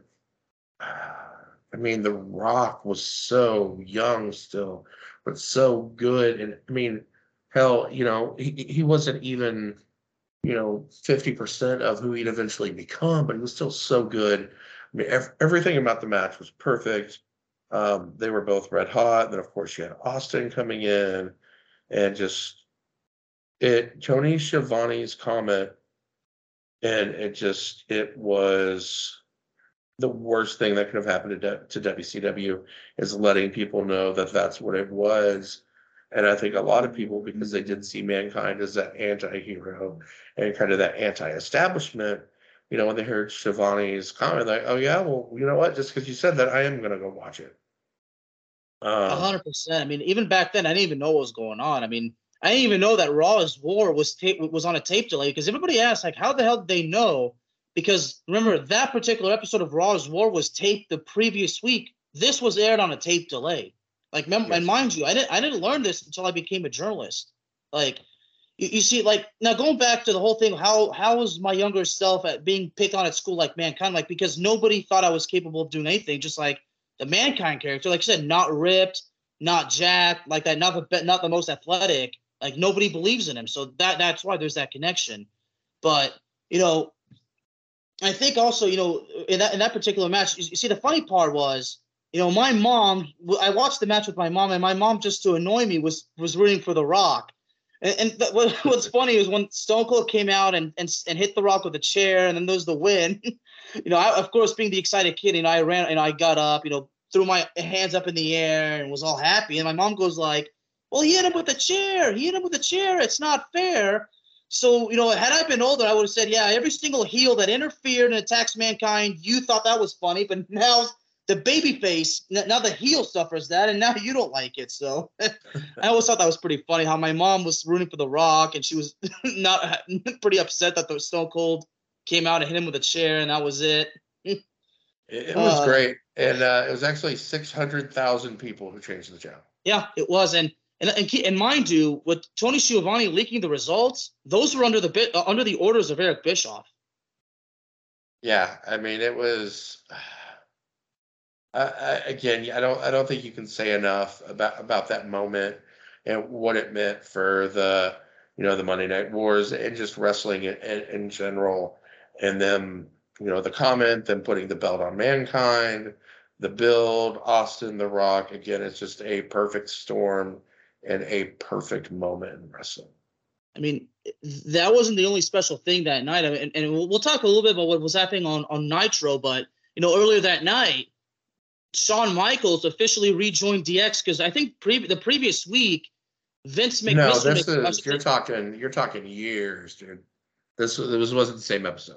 I mean, The Rock was so young still, but so good. And I mean, hell, you know, he, he wasn't even, you know, fifty percent of who he'd eventually become, but he was still so good. I mean, ev- everything about the match was perfect. Um, they were both red hot. And then, of course, you had Austin coming in, and just it, Tony Schiavone's comment, and it just, it was the worst thing that could have happened to, to W C W, is letting people know that that's what it was. And I think a lot of people, because they did see Mankind as that anti-hero and kind of that anti-establishment, you know, when they heard Schiavone's comment, like, oh yeah, well, you know what? Just because you said that, I am going to go watch it. A Um, hundred percent. I mean, even back then, I didn't even know what was going on. I mean, I didn't even know that Raw's War was tape was on a tape delay, because everybody asked, like, how the hell did they know? Because remember, that particular episode of Raw's War was taped the previous week. This was aired on a tape delay. Like, remember, Yes. and mind you, I didn't I didn't learn this until I became a journalist. Like, you, you see, like, now going back to the whole thing, how how was my younger self at being picked on at school like Mankind? Like, because nobody thought I was capable of doing anything, just like the Mankind character. Like I said, not ripped, not jacked, like that, not the not the most athletic. Like, nobody believes in him. So that that's why there's that connection. But, you know, I think also, you know, in that in that particular match, you see, the funny part was, you know, my mom, I watched the match with my mom, and my mom, just to annoy me, was was rooting for The Rock. And, and th- what, what's funny is when Stone Cold came out and, and and hit The Rock with a chair, and then there was the win. You know, I, of course, being the excited kid, you know, I ran and I got up, you know, threw my hands up in the air and was all happy. And my mom goes like, "Well, he hit him with a chair. He hit him with a chair. It's not fair." So, you know, had I been older, I would have said, yeah, every single heel that interfered and attacks Mankind, you thought that was funny, but now the baby face, now the heel suffers that, and now you don't like it. So I always thought that was pretty funny, how my mom was rooting for The Rock, and she was not pretty upset that the Stone Cold came out and hit him with a chair, and that was it. it, it was Uh, great. And uh, it was actually six hundred thousand people who changed the channel. Yeah, it was. And and and, and mind you, with Tony Schiavone leaking the results, those were under the bit uh, under the orders of Eric Bischoff. Yeah, I mean, it was. I, I, again, I don't. I don't think you can say enough about about that moment and what it meant for the, you know, the Monday Night Wars and just wrestling in, in, in general. And them, you know, the comment, them putting the belt on Mankind, the build, Austin, The Rock. Again, it's just a perfect storm and a perfect moment in wrestling. I mean, that wasn't the only special thing that night. I mean, and, and we'll, we'll talk a little bit about what was happening on, on Nitro, but, you know, earlier that night, Shawn Michaels officially rejoined D X, because I think pre- the previous week, Vince McMahon. No, this is, you're talking, you're talking years, dude. This, this wasn't the same episode.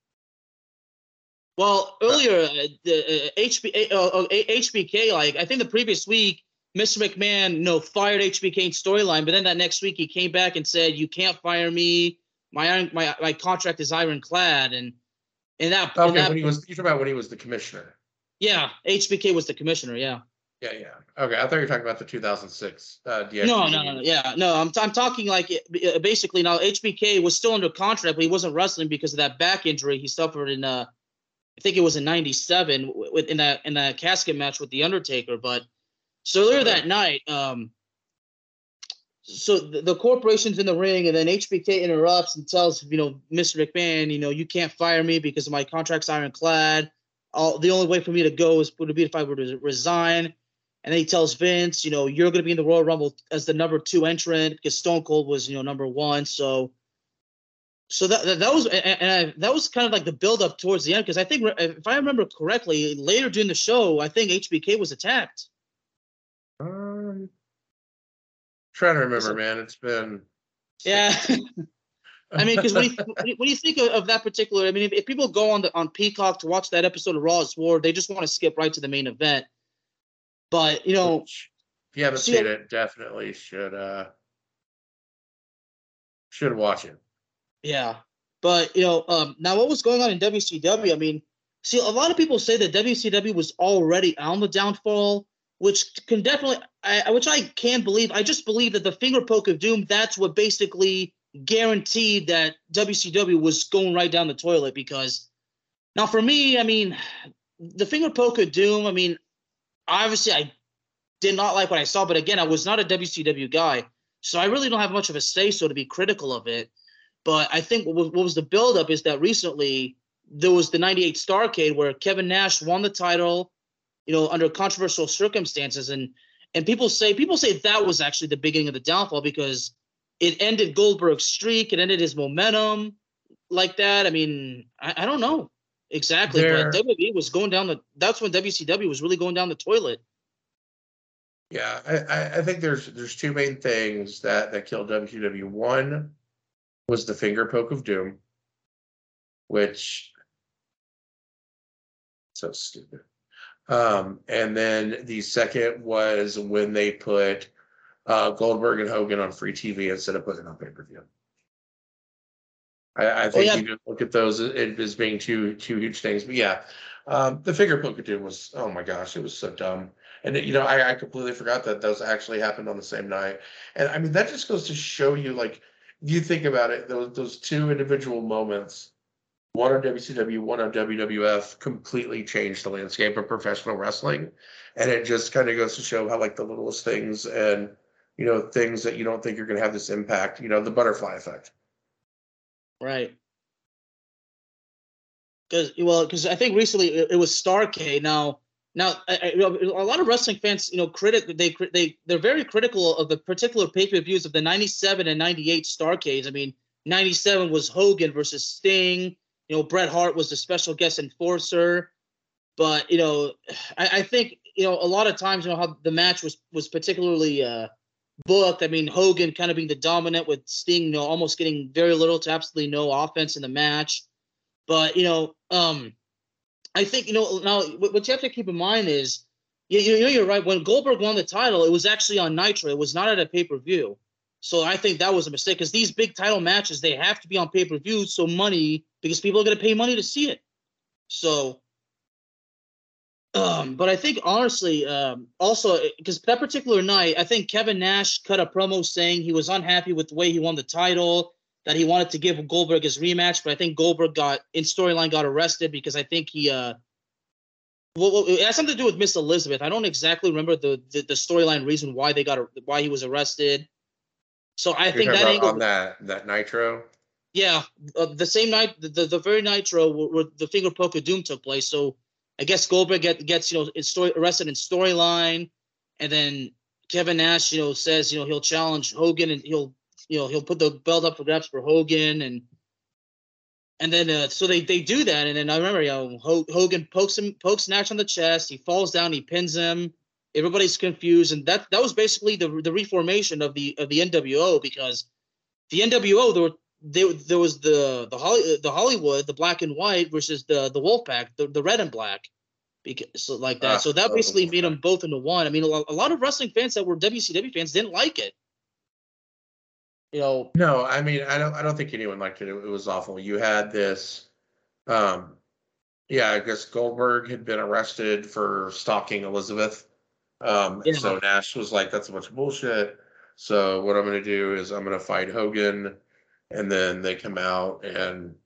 Well, earlier, uh, the uh, H B, uh, uh, H B K, like, I think the previous week, Mister McMahon, you know, fired H B K's storyline, but then that next week he came back and said, "You can't fire me. My iron, my my contract is ironclad." And and that. Okay, and that, when he was, you're talking about when he was the commissioner. Yeah, H B K was the commissioner. Yeah. Yeah, yeah. Okay, I thought you were talking about the two thousand six uh, D X. No, no, no, no. Yeah, no. I'm I'm talking like uh, basically now H B K was still under contract, but he wasn't wrestling because of that back injury he suffered in uh, I think it was in ninety-seven with in that in that casket match with the Undertaker, but. So earlier that night, um, so the, the corporation's in the ring, and then H B K interrupts and tells, you know, Mister McMahon, you know, you can't fire me because my contract's ironclad. All, the only way for me to go is would be if I were to resign. And then he tells Vince, you know, you're going to be in the Royal Rumble as the number two entrant because Stone Cold was, you know, number one. So, so that that, that was and, and I, that was kind of like the build up towards the end, because I think if I remember correctly, later during the show, I think H B K was attacked. Um, trying to remember, man. It's been. Yeah. I mean, because when you, when you think of, of that particular, I mean, if, if people go on the on Peacock to watch that episode of Raw's War, they just want to skip right to the main event. But, you know, Which, if you haven't see, seen it, definitely should uh should watch it. Yeah. But, you know, um, now what was going on in W C W? I mean, see, a lot of people say that W C W was already on the downfall. which can definitely, I, which I can believe. I just believe that the finger poke of doom, that's what basically guaranteed that W C W was going right down the toilet. Because now for me, I mean, the finger poke of doom, I mean, obviously I did not like what I saw, but again, I was not a W C W guy, so I really don't have much of a say so to be critical of it. But I think what was, what was the buildup is that recently there was the ninety-eight Starrcade where Kevin Nash won the title, you know, under controversial circumstances. And and people say people say that was actually the beginning of the downfall because it ended Goldberg's streak. It ended his momentum like that. I mean, I, I don't know exactly, There, but W W E was going down the – that's when W C W was really going down the toilet. yeah, I, I think there's there's two main things that, that killed W C W. One was the finger poke of doom, which so stupid. Um, and then the second was when they put uh, Goldberg and Hogan on free T V instead of putting it on pay-per-view. I, I think oh, yeah. you can look at those as being two two huge things. But yeah, um, the finger poke of doom was, oh my gosh, it was so dumb. And, you know, I, I completely forgot that those actually happened on the same night. And, I mean, that just goes to show you, like, if you think about it, those those two individual moments, one on W C W, one on W W F, completely changed the landscape of professional wrestling. And it just kind of goes to show how, like, the littlest things and, you know, things that you don't think are going to have this impact, you know, the butterfly effect. Right. Because well, because I think recently it, it was Starrcade. Now, now I, I, a lot of wrestling fans, you know, critic they they they're very critical of the particular pay per views of the ninety-seven and ninety-eight Starrcades. I mean, ninety-seven was Hogan versus Sting. You know, Bret Hart was the special guest enforcer. But you know, I, I think you know a lot of times you know how the match was was particularly uh, booked. I mean, Hogan kind of being the dominant with Sting, you know, almost getting very little to absolutely no offense in the match. But, you know, um, I think, you know, now what you have to keep in mind is, you, you know, you're right. When Goldberg won the title, it was actually on Nitro. It was not at a pay-per-view. So I think that was a mistake because these big title matches, they have to be on pay-per-view. So money, because people are going to pay money to see it. So, um, but I think honestly, um, also, because that particular night, I think Kevin Nash cut a promo saying he was unhappy with the way he won the title, that he wanted to give Goldberg his rematch, but I think Goldberg got, in storyline, got arrested because I think he, uh, well, well, it has something to do with Miss Elizabeth. I don't exactly remember the the, the storyline reason why they got, why he was arrested. So I You're think that angle on that that Nitro. Yeah, uh, the same night, the, the the very Nitro where, where the finger poke of doom took place. So I guess Goldberg get, gets you know in story, arrested in storyline, and then Kevin Nash you know says you know he'll challenge Hogan and he'll. You know, he'll put the belt up for grabs for Hogan, and and then uh, so they, they do that, and then I remember, you know, Hogan pokes him, pokes Nash on the chest. He falls down, he pins him. Everybody's confused, and that that was basically the the reformation of the of the N W O because the N W O there were there, there was the the Holly, the Hollywood, the black and white versus the the Wolfpack, the the red and black, because so like that. Ah, so that basically made them both into one. I mean, a, a lot of wrestling fans that were W C W fans didn't like it. You know, no, I mean, I don't, I don't think anyone liked it. It, it was awful. You had this, um, yeah, I guess Goldberg had been arrested for stalking Elizabeth. Um, yeah. So Nash was like, that's a bunch of bullshit. So what I'm going to do is I'm going to fight Hogan. And then they come out and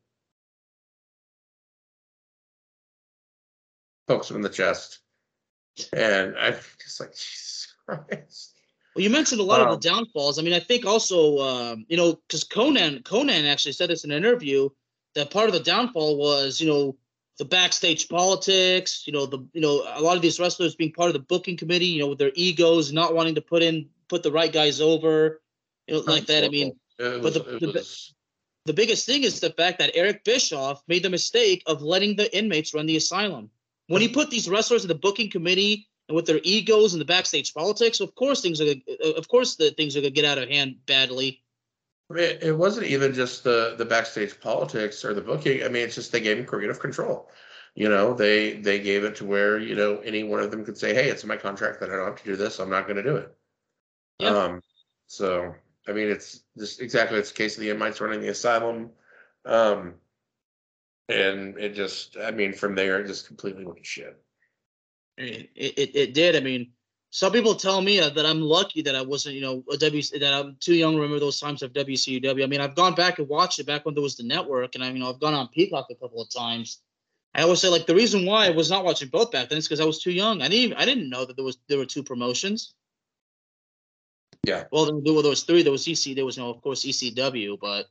pokes him in the chest. And I'm just like, Jesus Christ. Well, you mentioned a lot um, of the downfalls. I mean, I think also, um, you know, because Conan, Conan actually said this in an interview that part of the downfall was, you know, the backstage politics. You know, the you know a lot of these wrestlers being part of the booking committee. You know, with their egos, not wanting to put in put the right guys over. You know, like that. I mean, was, but the the, was... the biggest thing is the fact that Eric Bischoff made the mistake of letting the inmates run the asylum. When he put these wrestlers in the booking committee. And with their egos and the backstage politics, of course things are of course the things are gonna get out of hand badly. It, it wasn't even just the the backstage politics or the booking. I mean, it's just they gave him creative control. You know, they they gave it to where you know any one of them could say, "Hey, it's in my contract that I don't have to do this. I'm not going to do it." Yeah. Um. So I mean, it's just exactly it's the case of the inmates running the asylum. Um. And it just, I mean, from there, it just completely went to shit. It, it it did. I mean, Some people tell me uh, that I'm lucky that I wasn't, you know, a W that I'm too young to remember those times of W C W. I mean, I've gone back and watched it back when there was the network, and I, you know, I've gone on Peacock a couple of times. I always say like the reason why I was not watching both back then is because I was too young. I didn't even, I didn't know that there was there were two promotions. Yeah. Well, there, there was three. There was E C. There was no, of course, E C W, but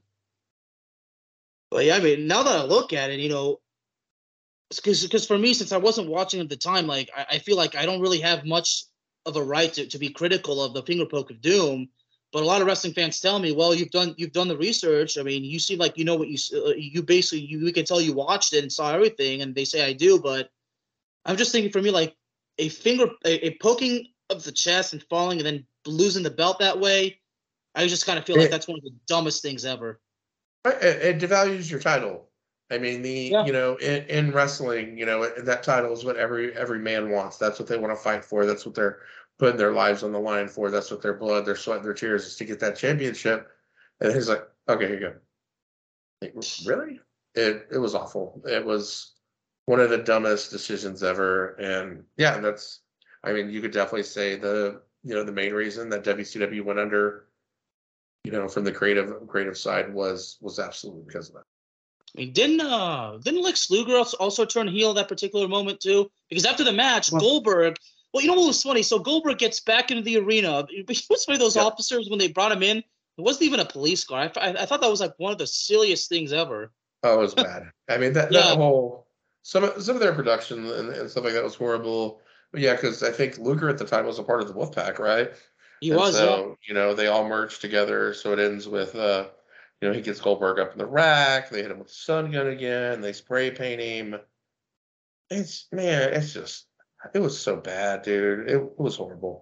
but yeah, I mean, now that I look at it, you know, because because for me, since I wasn't watching at the time, like I, I feel like I don't really have much of a right to, to be critical of the finger poke of doom. But a lot of wrestling fans tell me, well, you've done you've done the research. I mean, you seem like you know what you uh, you basically you we can tell you watched it and saw everything, and they say I do. But I'm just thinking for me, like a finger a, a poking of the chest and falling and then losing the belt that way. I just kind of feel like that's one of the dumbest things ever. It, it devalues your title. I mean, the Yeah. you know in, in wrestling, you know that title is what every every man wants. That's what they want to fight for. That's what they're putting their lives on the line for. That's what their blood, their sweat, their tears is to get that championship. And he's like, okay, here you go. Like, really? It it was awful. It was one of the dumbest decisions ever. And yeah, that's. I mean, you could definitely say the you know the main reason that W C W went under, you know, from the creative creative side was was absolutely because of that. I mean, didn't uh didn't Lex Luger also turn heel that particular moment too? Because after the match, well, Goldberg. Well, you know what was funny? So Goldberg gets back into the arena. What's funny? Those yep. officers when they brought him in, it wasn't even a police car. I, I, I thought that was like one of the silliest things ever. Oh, it was bad. I mean, that, yeah. that whole some of some of their production and, and stuff like that was horrible. But yeah, because I think Luger at the time was a part of the Wolfpack, right? He and was. So yeah. you know they all merged together. So it ends with uh. You know, he gets Goldberg up in the rack. They hit him with the sun gun again. They spray paint him. It's, man, it's just, it was so bad, dude. It, it was horrible.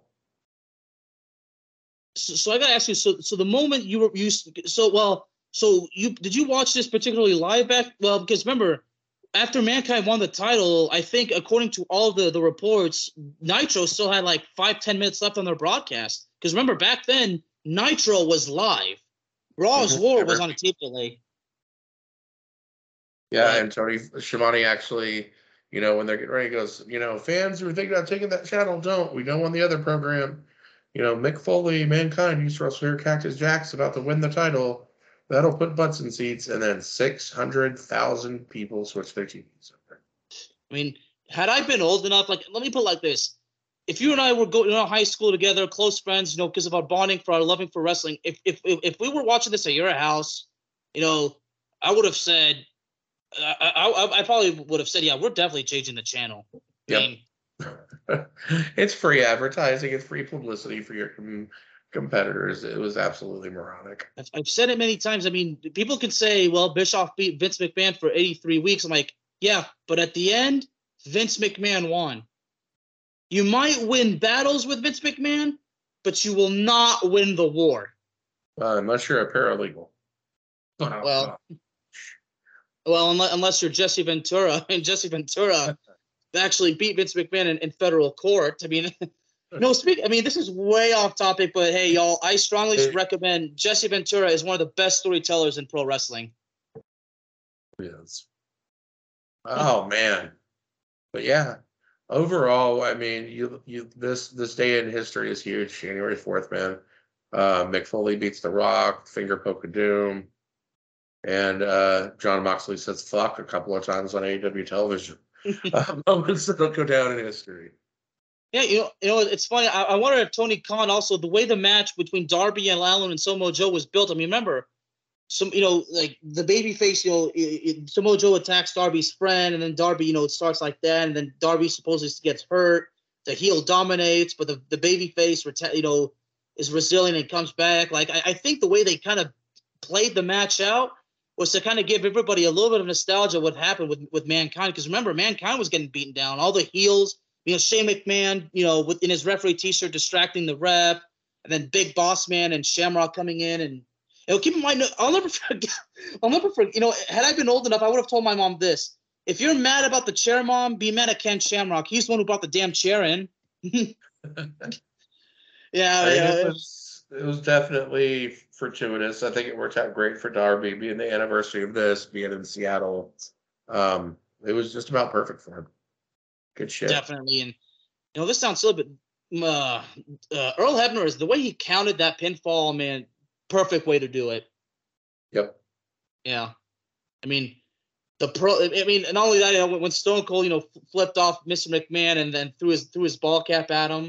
So, so I got to ask you, so so the moment you were, you, so, well, so you, did you watch this particularly live back? Well, because remember, after Mankind won the title, I think according to all the, the reports, Nitro still had like five, ten minutes left on their broadcast. Because remember, back then, Nitro was live. Raw's mm-hmm. War was on a tape delay. Yeah, right. And Tony Schiavone actually, you know, when they're getting ready, goes, you know, fans who are thinking about taking that channel, don't. We know on the other program, you know, Mick Foley, Mankind used to wrestle here, Cactus Jack's about to win the title. That'll put butts in seats, and then six hundred thousand people switch their T Vs over. I mean, had I been old enough, like, let me put it like this. If you and I were going to high school together, close friends, you know, because of our bonding for our loving for wrestling, if if if we were watching this at your house, you know, I would have said, I I, I probably would have said, yeah, we're definitely changing the channel. Yeah, I mean, it's free advertising, it's free publicity for your com- competitors. It was absolutely moronic. I've, I've said it many times. I mean, people can say, well, Bischoff beat Vince McMahon for eighty-three weeks. I'm like, yeah, but at the end, Vince McMahon won. You might win battles with Vince McMahon, but you will not win the war. Uh, unless you're a paralegal. Well, well, unless, unless you're Jesse Ventura. And Jesse Ventura actually beat Vince McMahon in, in federal court. I mean, no, speak. I mean, this is way off topic, but hey, y'all, I strongly hey. recommend Jesse Ventura is one of the best storytellers in pro wrestling. Yes. Oh, man. But yeah. Overall, I mean, you you this this day in history is huge. January fourth, man. Uh, Mick Foley beats The Rock, finger poke of doom, and uh, John Moxley says "fuck" a couple of times on A E W television. uh, moments that'll go down in history. Yeah, you know, you know, it's funny. I, I wonder if Tony Khan also the way the match between Darby and Allin and Samoa Joe was built. I mean, remember. Some, you know, like the babyface, you know, it, it, Samoa Joe attacks Darby's friend, and then Darby, you know, it starts like that, and then Darby supposedly gets hurt. The heel dominates, but the the babyface, you know, is resilient and comes back. Like I, I think the way they kind of played the match out was to kind of give everybody a little bit of nostalgia of what happened with with Mankind. Because remember, Mankind was getting beaten down. All the heels, you know, Shane McMahon, you know, with, in his referee T-shirt distracting the ref, and then Big Boss Man and Shamrock coming in and. You know, keep in mind, I'll never forget. I'll never forget. You know, had I been old enough, I would have told my mom this: if you're mad about the chair, mom, be mad at Ken Shamrock. He's the one who brought the damn chair in. yeah, I yeah. Mean, it was it was definitely fortuitous. I think it worked out great for Darby, being the anniversary of this, being in Seattle. Um, it was just about perfect for him. Good shit. Definitely, and you know, this sounds silly, but uh, uh, Earl Hebner is the way he counted that pinfall, man. Perfect way to do it. Yep. Yeah. I mean, the pro. I mean, and not only that, you know, when Stone Cold, you know, flipped off Mister McMahon and then threw his threw his ball cap at him.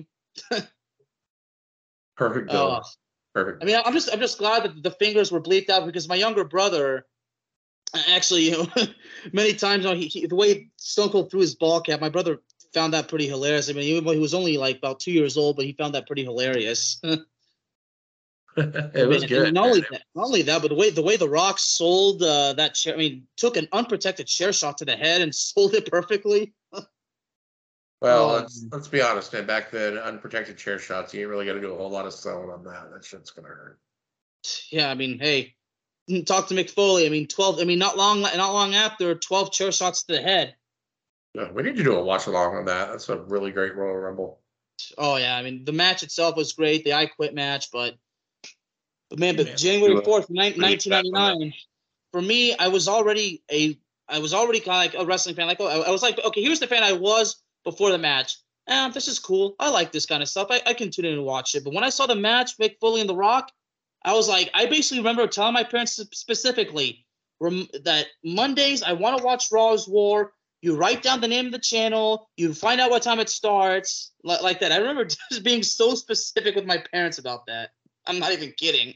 Perfect build. Uh, Perfect. I mean, I'm just I'm just glad that the fingers were bleeped out because my younger brother, actually, you know, many times, you know, he, he, the way Stone Cold threw his ball cap, my brother found that pretty hilarious. I mean, even though he was only like about two years old, but he found that pretty hilarious. It was and, good. And not, only that, not only that, but the way the way The Rock sold uh, that chair, I mean, took an unprotected chair shot to the head and sold it perfectly. Well, um, let's let's be honest, man. Back then, unprotected chair shots, you ain't really got to do a whole lot of selling on that. That shit's gonna hurt. Yeah, I mean, hey, talk to Mick Foley. I mean, twelve. I mean, not long, not long after, twelve chair shots to the head. Yeah, we need to do a watch along on that. That's a really great Royal Rumble. Oh yeah, I mean, the match itself was great, the I Quit match, but. But man, but January fourth, nineteen ninety-nine, for me, I was already a, I was already kind of like a wrestling fan. Like, oh, I was like, okay, here's the fan I was before the match. Eh, this is cool. I like this kind of stuff. I, I can tune in and watch it. But when I saw the match, Mick Foley and The Rock, I was like, I basically remember telling my parents specifically rem- that Mondays I want to watch Raw's War. You write down the name of the channel. You find out what time it starts, like, like that. I remember just being so specific with my parents about that. I'm not even kidding.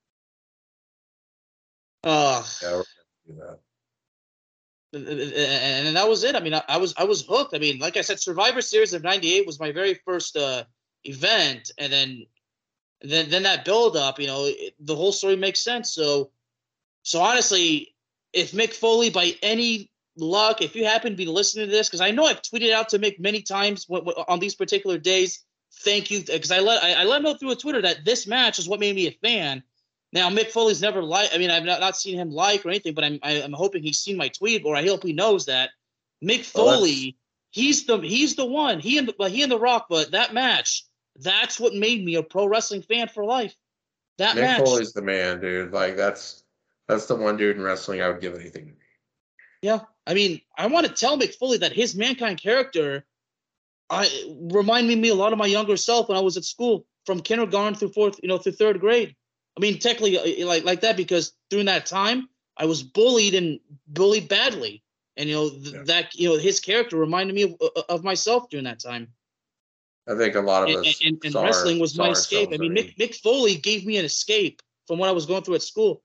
Uh, yeah, we're gonna do that. And that was it. I mean, I, I was I was hooked. I mean, like I said, Survivor Series of ninety-eight was my very first uh, event, and then then then that build up. You know, it, the whole story makes sense. So, so honestly, if Mick Foley, by any luck, if you happen to be listening to this, because I know I've tweeted out to Mick many times w- w- on these particular days. Thank you, because I let I, I let him know through a Twitter that this match is what made me a fan. Now Mick Foley's never like. I mean, I've not, not seen him like or anything, but I'm I, I'm hoping he's seen my tweet, or I hope he knows that Mick Foley, well, he's the he's the one. He and the, he and The Rock, but that match, that's what made me a pro wrestling fan for life. That Mick match. Mick Foley's the man, dude. Like that's that's the one dude in wrestling I would give anything to. Yeah, I mean, I want to tell Mick Foley that his Mankind character. I reminded me a lot of my younger self when I was at school, from kindergarten through fourth, you know, through third grade. I mean, technically, like like that, because during that time I was bullied and bullied badly, and you know th- yeah. that you know his character reminded me of, of myself during that time. I think a lot of and, us and, and wrestling was my escape. I mean, Mick, Mick Foley gave me an escape from what I was going through at school.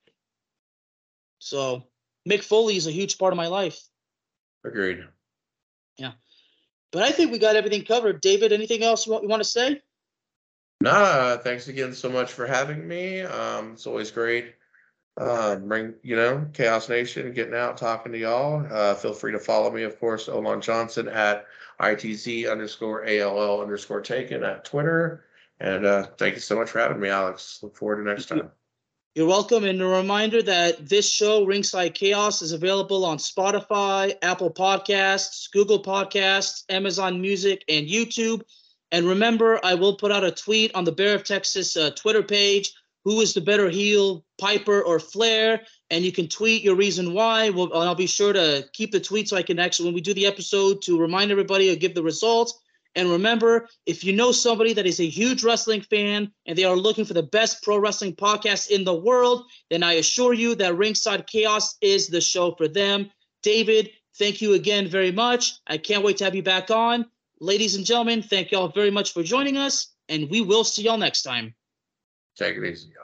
So Mick Foley is a huge part of my life. Agreed. Yeah. But I think we got everything covered. David, anything else you want, you want to say? Nah, thanks again so much for having me. Um, it's always great. Uh, bring, you know, Chaos Nation, getting out, talking to y'all. Uh, feel free to follow me, of course, Olon Johnson at I T Z underscore A L L underscore taken at Twitter. And uh, thank you so much for having me, Alex. Look forward to next time. You're welcome. And a reminder that this show, Ringside Chaos, is available on Spotify, Apple Podcasts, Google Podcasts, Amazon Music, and YouTube. And remember, I will put out a tweet on the Bear of Texas uh, Twitter page. Who is the better heel, Piper or Flair? And you can tweet your reason why. We'll, and I'll be sure to keep the tweet so I can actually, when we do the episode, to remind everybody or give the results. And remember, if you know somebody that is a huge wrestling fan and they are looking for the best pro wrestling podcast in the world, then I assure you that Ringside Chaos is the show for them. David, thank you again very much. I can't wait to have you back on. Ladies and gentlemen, thank y'all very much for joining us, and we will see y'all next time. Take it easy, y'all.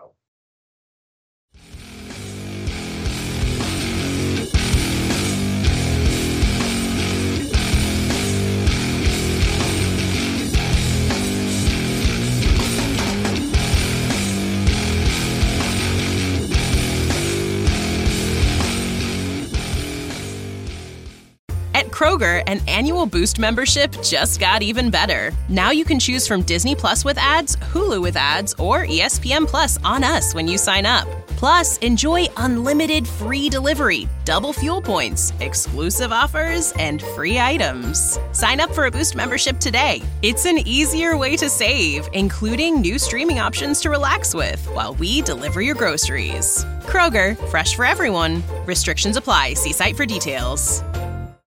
At Kroger, an annual Boost membership just got even better. Now you can choose from Disney Plus with ads, Hulu with ads, or E S P N Plus on us when you sign up. Plus, enjoy unlimited free delivery, double fuel points, exclusive offers, and free items. Sign up for a Boost membership today. It's an easier way to save, including new streaming options to relax with while we deliver your groceries. Kroger, fresh for everyone. Restrictions apply. See site for details.